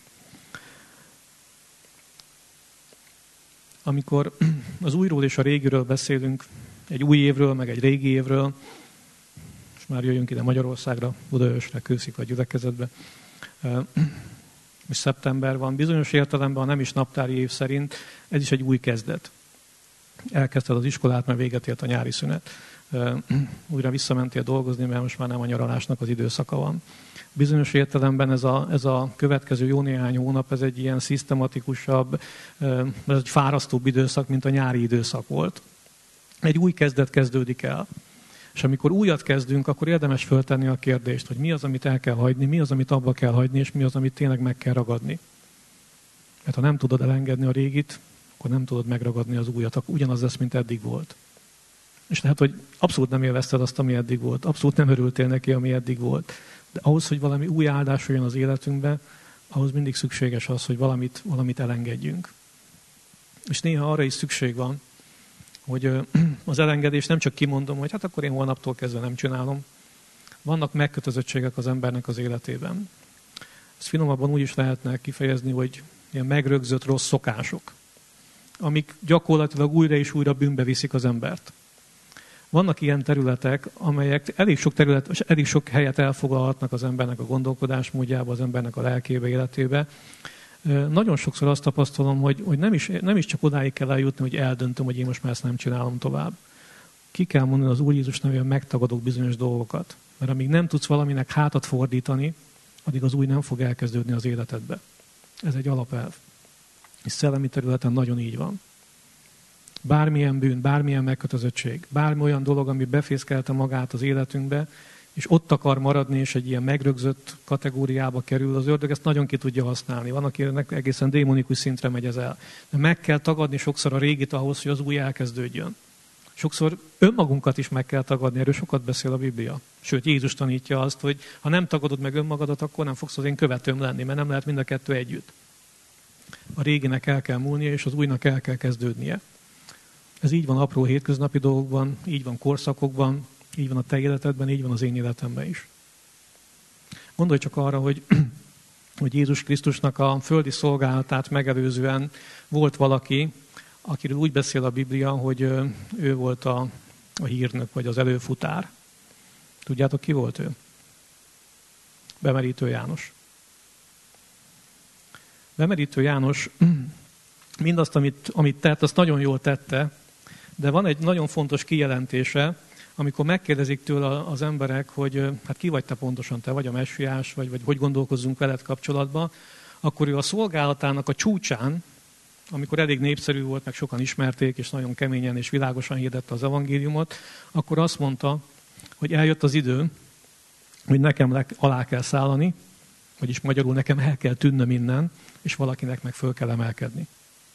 Amikor az újról és a régiről beszélünk, egy új évről, meg egy régi évről, és már jöjjünk ide Magyarországra, Budaörsre, Kőszikla gyülekezetbe, és szeptember van, bizonyos értelemben, nem is naptári év szerint, ez is egy új kezdet. Elkezdted az iskolát, mert véget ért a nyári szünet. Újra visszamentél dolgozni, mert most már nem a nyaralásnak az időszaka van. Bizonyos értelemben ez a következő jó néhány hónap, ez egy ilyen szisztematikusabb, ez egy fárasztóbb időszak, mint a nyári időszak volt. Egy új kezdet kezdődik el. És amikor újat kezdünk, akkor érdemes föltenni a kérdést, hogy mi az, amit el kell hagyni, mi az, amit abba kell hagyni, és mi az, amit tényleg meg kell ragadni. Mert ha nem tudod elengedni a régit, akkor nem tudod megragadni az újat, akkor ugyanaz lesz, mint eddig volt. És lehet, hogy abszolút nem élvezted azt, ami eddig volt, abszolút nem örültél neki, ami eddig volt. De ahhoz, hogy valami új áldás jön az életünkbe, ahhoz mindig szükséges az, hogy valamit elengedjünk. És néha arra is szükség van, hogy az elengedés nem csak kimondom, hogy hát akkor én holnaptól kezdve nem csinálom. Vannak megkötözöttségek az embernek az életében. Ezt finomabban úgy is lehetne kifejezni, hogy ilyen megrögzött rossz szokások, amik gyakorlatilag újra és újra bűnbe viszik az embert. Vannak ilyen területek, amelyek elég sok helyet elfoglalhatnak az embernek a gondolkodásmódjába, az embernek a lelkébe, életébe. Nagyon sokszor azt tapasztalom, hogy nem is csak odáig kell eljutni, hogy eldöntöm, hogy én most már ezt nem csinálom tovább. Ki kell mondani az Úr Jézus nevében, megtagadok bizonyos dolgokat. Mert amíg nem tudsz valaminek hátat fordítani, addig az új nem fog elkezdődni az életedbe. Ez egy alapelv. És szellemi területen nagyon így van. Bármilyen bűn, bármilyen megkötözöttség, bármi olyan dolog, ami befészkelte magát az életünkbe, és ott akar maradni, és egy ilyen megrögzött kategóriába kerül, az ördög ezt nagyon ki tudja használni. Van, akinek egészen démonikus szintre megy ez el. De meg kell tagadni sokszor a régit ahhoz, hogy az új elkezdődjön. Sokszor önmagunkat is meg kell tagadni, erről sokat beszél a Biblia. Sőt, Jézus tanítja azt, hogy ha nem tagadod meg önmagadat, akkor nem fogsz az én követőm lenni, mert nem lehet mind a kettő együtt. A réginek el kell múlnia, és az újnak el kell kezdődnie. Ez így van apró hétköznapi dolgokban, így van korszakokban, így van a te életedben, így van az én életemben is. Gondolj csak arra, hogy Jézus Krisztusnak a földi szolgálatát megelőzően volt valaki, akiről úgy beszél a Biblia, hogy ő volt a hírnök, vagy az előfutár. Tudjátok, ki volt ő? Bemerítő János. Bemerítő János mindazt, amit tett, azt nagyon jól tette, de van egy nagyon fontos kijelentése, amikor megkérdezik tőle az emberek, hogy hát ki vagy te pontosan, te vagy a messiás, vagy hogy gondolkozzunk veled kapcsolatban, akkor ő a szolgálatának a csúcsán, amikor elég népszerű volt, meg sokan ismerték, és nagyon keményen és világosan hirdette az evangéliumot, akkor azt mondta, hogy eljött az idő, hogy nekem alá kell szállani, vagyis magyarul nekem el kell tűnnöm innen, és valakinek meg föl kell emelkedni.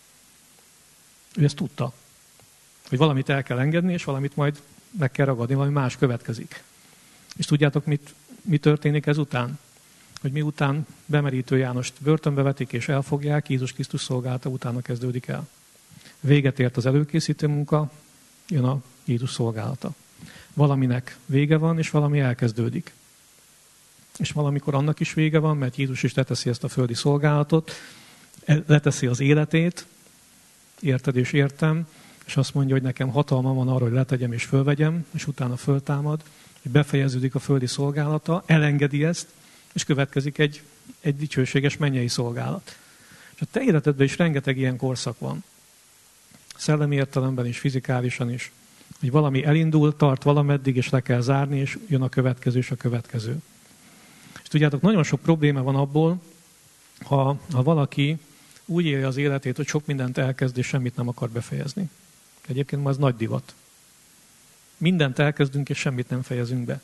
Ő ezt tudta, hogy valamit el kell engedni, és valamit majd meg kell ragadni, valami más következik. És tudjátok, mi történik ezután? Hogy miután Bemerítő Jánost börtönbe vetik és elfogják, Jézus Krisztus szolgálata utána kezdődik el. Véget ért az előkészítő munka, jön a Jézus szolgálata. Valaminek vége van, és valami elkezdődik. És valamikor annak is vége van, mert Jézus is leteszi ezt a földi szolgálatot, leteszi az életét, érted és értem, és azt mondja, hogy nekem hatalma van arra, hogy letegyem és fölvegyem, és utána föltámad, hogy befejeződik a földi szolgálata, elengedi ezt, és következik egy dicsőséges mennyei szolgálat. És a te életedben is rengeteg ilyen korszak van. Szellemi értelemben is, fizikálisan is. Hogy valami elindul, tart valameddig, és le kell zárni, és jön a következő és a következő. És tudjátok, nagyon sok probléma van abból, ha valaki úgy éli az életét, hogy sok mindent elkezd, és semmit nem akar befejezni. Egyébként ma ez nagy divat. Mindent elkezdünk, és semmit nem fejezünk be.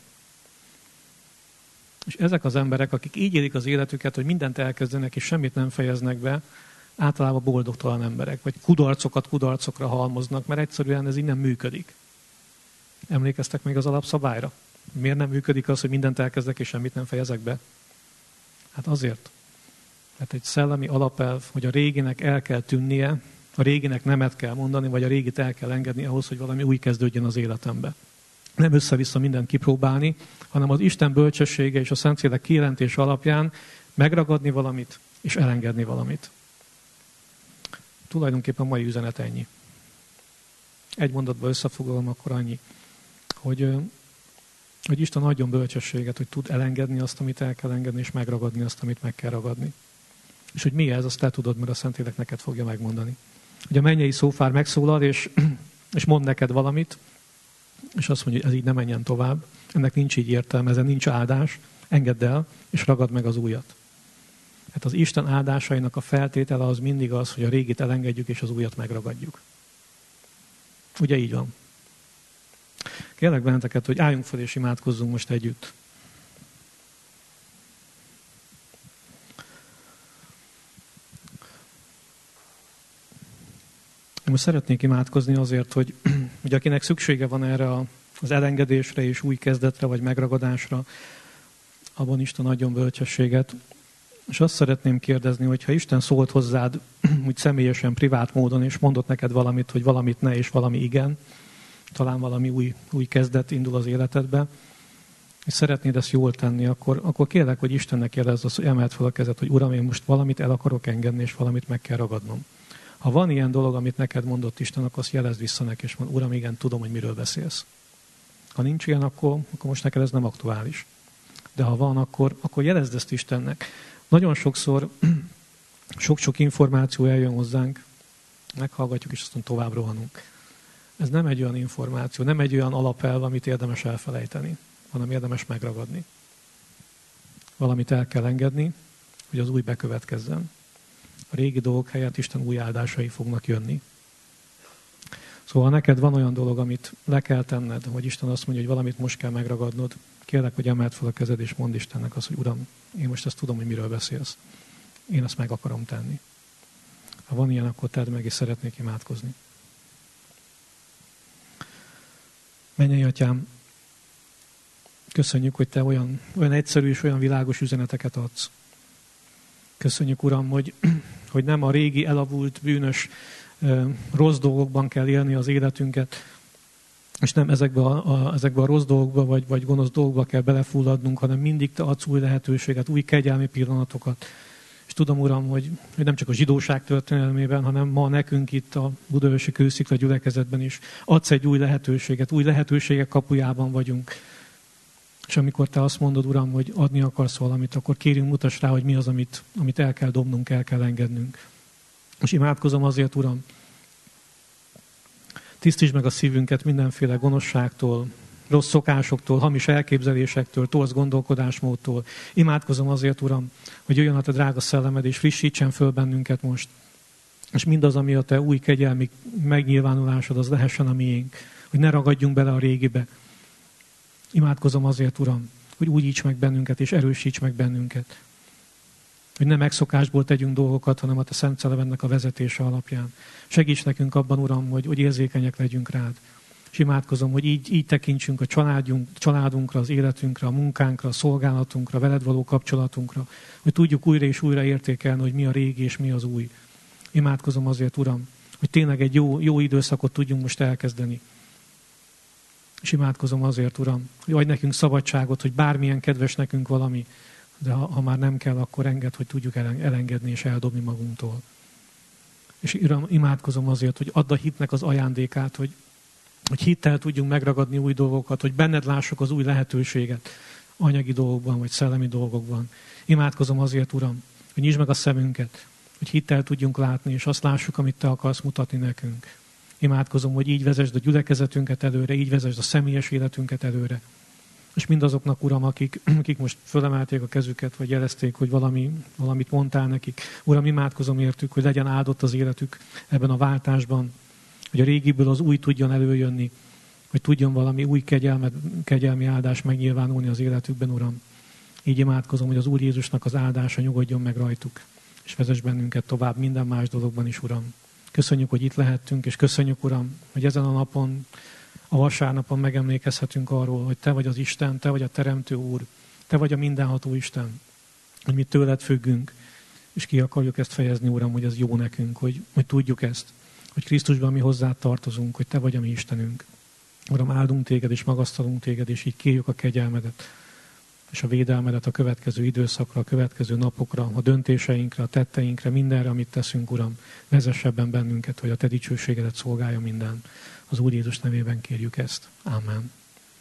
És ezek az emberek, akik így élik az életüket, hogy mindent elkezdenek, és semmit nem fejeznek be, általában boldogtalan emberek, vagy kudarcokra halmoznak, mert egyszerűen ez így nem működik. Emlékeztek még az alapszabályra? Miért nem működik az, hogy mindent elkezdek, és semmit nem fejezek be? Hát azért. Mert egy szellemi alapelv, hogy a réginek el kell tűnnie, a réginek nemet kell mondani, vagy a régit el kell engedni ahhoz, hogy valami új kezdődjön az életembe. Nem össze-vissza mindent kipróbálni, hanem az Isten bölcsessége és a Szentlélek kijelentése alapján megragadni valamit, és elengedni valamit. Tulajdonképpen a mai üzenet ennyi. Egy mondatban összefoglalom, akkor annyi, hogy Isten adjon bölcsességet, hogy tud elengedni azt, amit el kell engedni, és megragadni azt, amit meg kell ragadni. És hogy mi ez, azt te tudod, mert a Szentlélek neked fogja megmondani. Hogy a mennyei szófár megszólal, és mond neked valamit, és azt mondja, hogy ez így nem menjen tovább, ennek nincs így értelme, ezen nincs áldás, engedd el, és ragad meg az újat. Hát az Isten áldásainak a feltétele az mindig az, hogy a régit elengedjük, és az újat megragadjuk. Ugye így van? Kérlek benneteket, hogy álljunk fel és imádkozzunk most együtt. Én most szeretnék imádkozni azért, hogy akinek szüksége van erre az elengedésre és új kezdetre vagy megragadásra, abban Isten adjon bölcsességet. És azt szeretném kérdezni, hogy ha Isten szólt hozzád úgy személyesen, privát módon, és mondott neked valamit, hogy valamit ne, és valami igen, talán valami új kezdet indul az életedbe, és szeretnéd ezt jól tenni, akkor kérlek, hogy Istennek jelezd azt, hogy emeld fel a kezed, hogy Uram, én most valamit el akarok engedni, és valamit meg kell ragadnom. Ha van ilyen dolog, amit neked mondott Isten, akkor azt jelezd vissza neki, és mond, Uram, igen, tudom, hogy miről beszélsz. Ha nincs ilyen, akkor most neked ez nem aktuális. De ha van, akkor jelezd ezt Istennek. Nagyon sokszor sok-sok információ eljön hozzánk, meghallgatjuk, és aztán tovább rohanunk. Ez nem egy olyan információ, nem egy olyan alapelv, amit érdemes elfelejteni, hanem érdemes megragadni. Valamit el kell engedni, hogy az új bekövetkezzen. A régi dolgok helyett Isten új áldásai fognak jönni. Szóval neked van olyan dolog, amit le kell tenned, hogy Isten azt mondja, hogy valamit most kell megragadnod. Kérlek, hogy emeld fel a kezed, és mondd Istennek azt, hogy Uram, én most ezt tudom, hogy miről beszélsz. Én ezt meg akarom tenni. Ha van ilyen, akkor tedd meg, és szeretnék imádkozni. Mennyei Atyám, köszönjük, hogy Te olyan egyszerű és olyan világos üzeneteket adsz. Köszönjük, Uram, hogy nem a régi, elavult, bűnös, rossz dolgokban kell élni az életünket, és nem ezekbe a rossz dolgokba, vagy gonosz dolgokba kell belefulladnunk, hanem mindig Te adsz új lehetőséget, új kegyelmi pillanatokat. És tudom, Uram, hogy nem csak a zsidóság történelmében, hanem ma nekünk itt a Budaörsi Kőszikla gyülekezetben is adsz egy új lehetőséget, új lehetőségek kapujában vagyunk. És amikor Te azt mondod, Uram, hogy adni akarsz valamit, akkor kérünk, mutass rá, hogy mi az, amit el kell dobnunk, el kell engednünk. És imádkozom azért, Uram, tisztítsd meg a szívünket mindenféle gonoszságtól, rossz szokásoktól, hamis elképzelésektől, torz gondolkodásmódtól. Imádkozom azért, Uram, hogy jöjjön a Te drága szellemed, és frissítsen föl bennünket most. És mindaz, ami a Te új kegyelmi megnyilvánulásod, az lehessen a miénk. Hogy ne ragadjunk bele a régibe. Imádkozom azért, Uram, hogy újíts meg bennünket, és erősíts meg bennünket. Hogy ne megszokásból tegyünk dolgokat, hanem a Te Szent Szellemednek a vezetése alapján. Segíts nekünk abban, Uram, hogy érzékenyek legyünk rád. És imádkozom, hogy így tekintsünk a családunkra, az életünkre, a munkánkra, a szolgálatunkra, veled való kapcsolatunkra, hogy tudjuk újra és újra értékelni, hogy mi a régi és mi az új. Imádkozom azért, Uram, hogy tényleg egy jó időszakot tudjunk most elkezdeni. És imádkozom azért, Uram, hogy adj nekünk szabadságot, hogy bármilyen kedves nekünk valami, de ha már nem kell, akkor engedd, hogy tudjuk elengedni és eldobni magunktól. És Uram, imádkozom azért, hogy add a hitnek az ajándékát, hogy hittel tudjunk megragadni új dolgokat, hogy benned lássuk az új lehetőséget anyagi dolgokban, vagy szellemi dolgokban. Imádkozom azért, Uram, hogy nyisd meg a szemünket, hogy hittel tudjunk látni, és azt lássuk, amit Te akarsz mutatni nekünk. Imádkozom, hogy így vezesd a gyülekezetünket előre, így vezesd a személyes életünket előre. És mindazoknak, Uram, akik most fölemelték a kezüket, vagy jelezték, hogy valamit mondtál nekik. Uram, imádkozom értük, hogy legyen áldott az életük ebben a váltásban, hogy a régiből az új tudjon előjönni, hogy tudjon valami új kegyelmi áldás megnyilvánulni az életükben, Uram. Így imádkozom, hogy az Úr Jézusnak az áldása nyugodjon meg rajtuk, és vezess bennünket tovább minden más dologban is, Uram. Köszönjük, hogy itt lehettünk, és köszönjük, Uram, hogy ezen a napon, a vasárnapon megemlékezhetünk arról, hogy Te vagy az Isten, Te vagy a Teremtő Úr, Te vagy a mindenható Isten, hogy mi tőled függünk, és ki akarjuk ezt fejezni, Uram, hogy ez jó nekünk, hogy tudjuk ezt, hogy Krisztusban mi hozzád tartozunk, hogy Te vagy a mi Istenünk. Uram, áldunk Téged, és magasztalunk Téged, és így kérjük a kegyelmedet, és a védelmedet a következő időszakra, a következő napokra, a döntéseinkre, a tetteinkre, mindenre, amit teszünk, Uram. Vezess ebben bennünket, hogy a Te dicsőségedet szolgálja minden. Az Úr Jézus nevében kérjük ezt. Amen.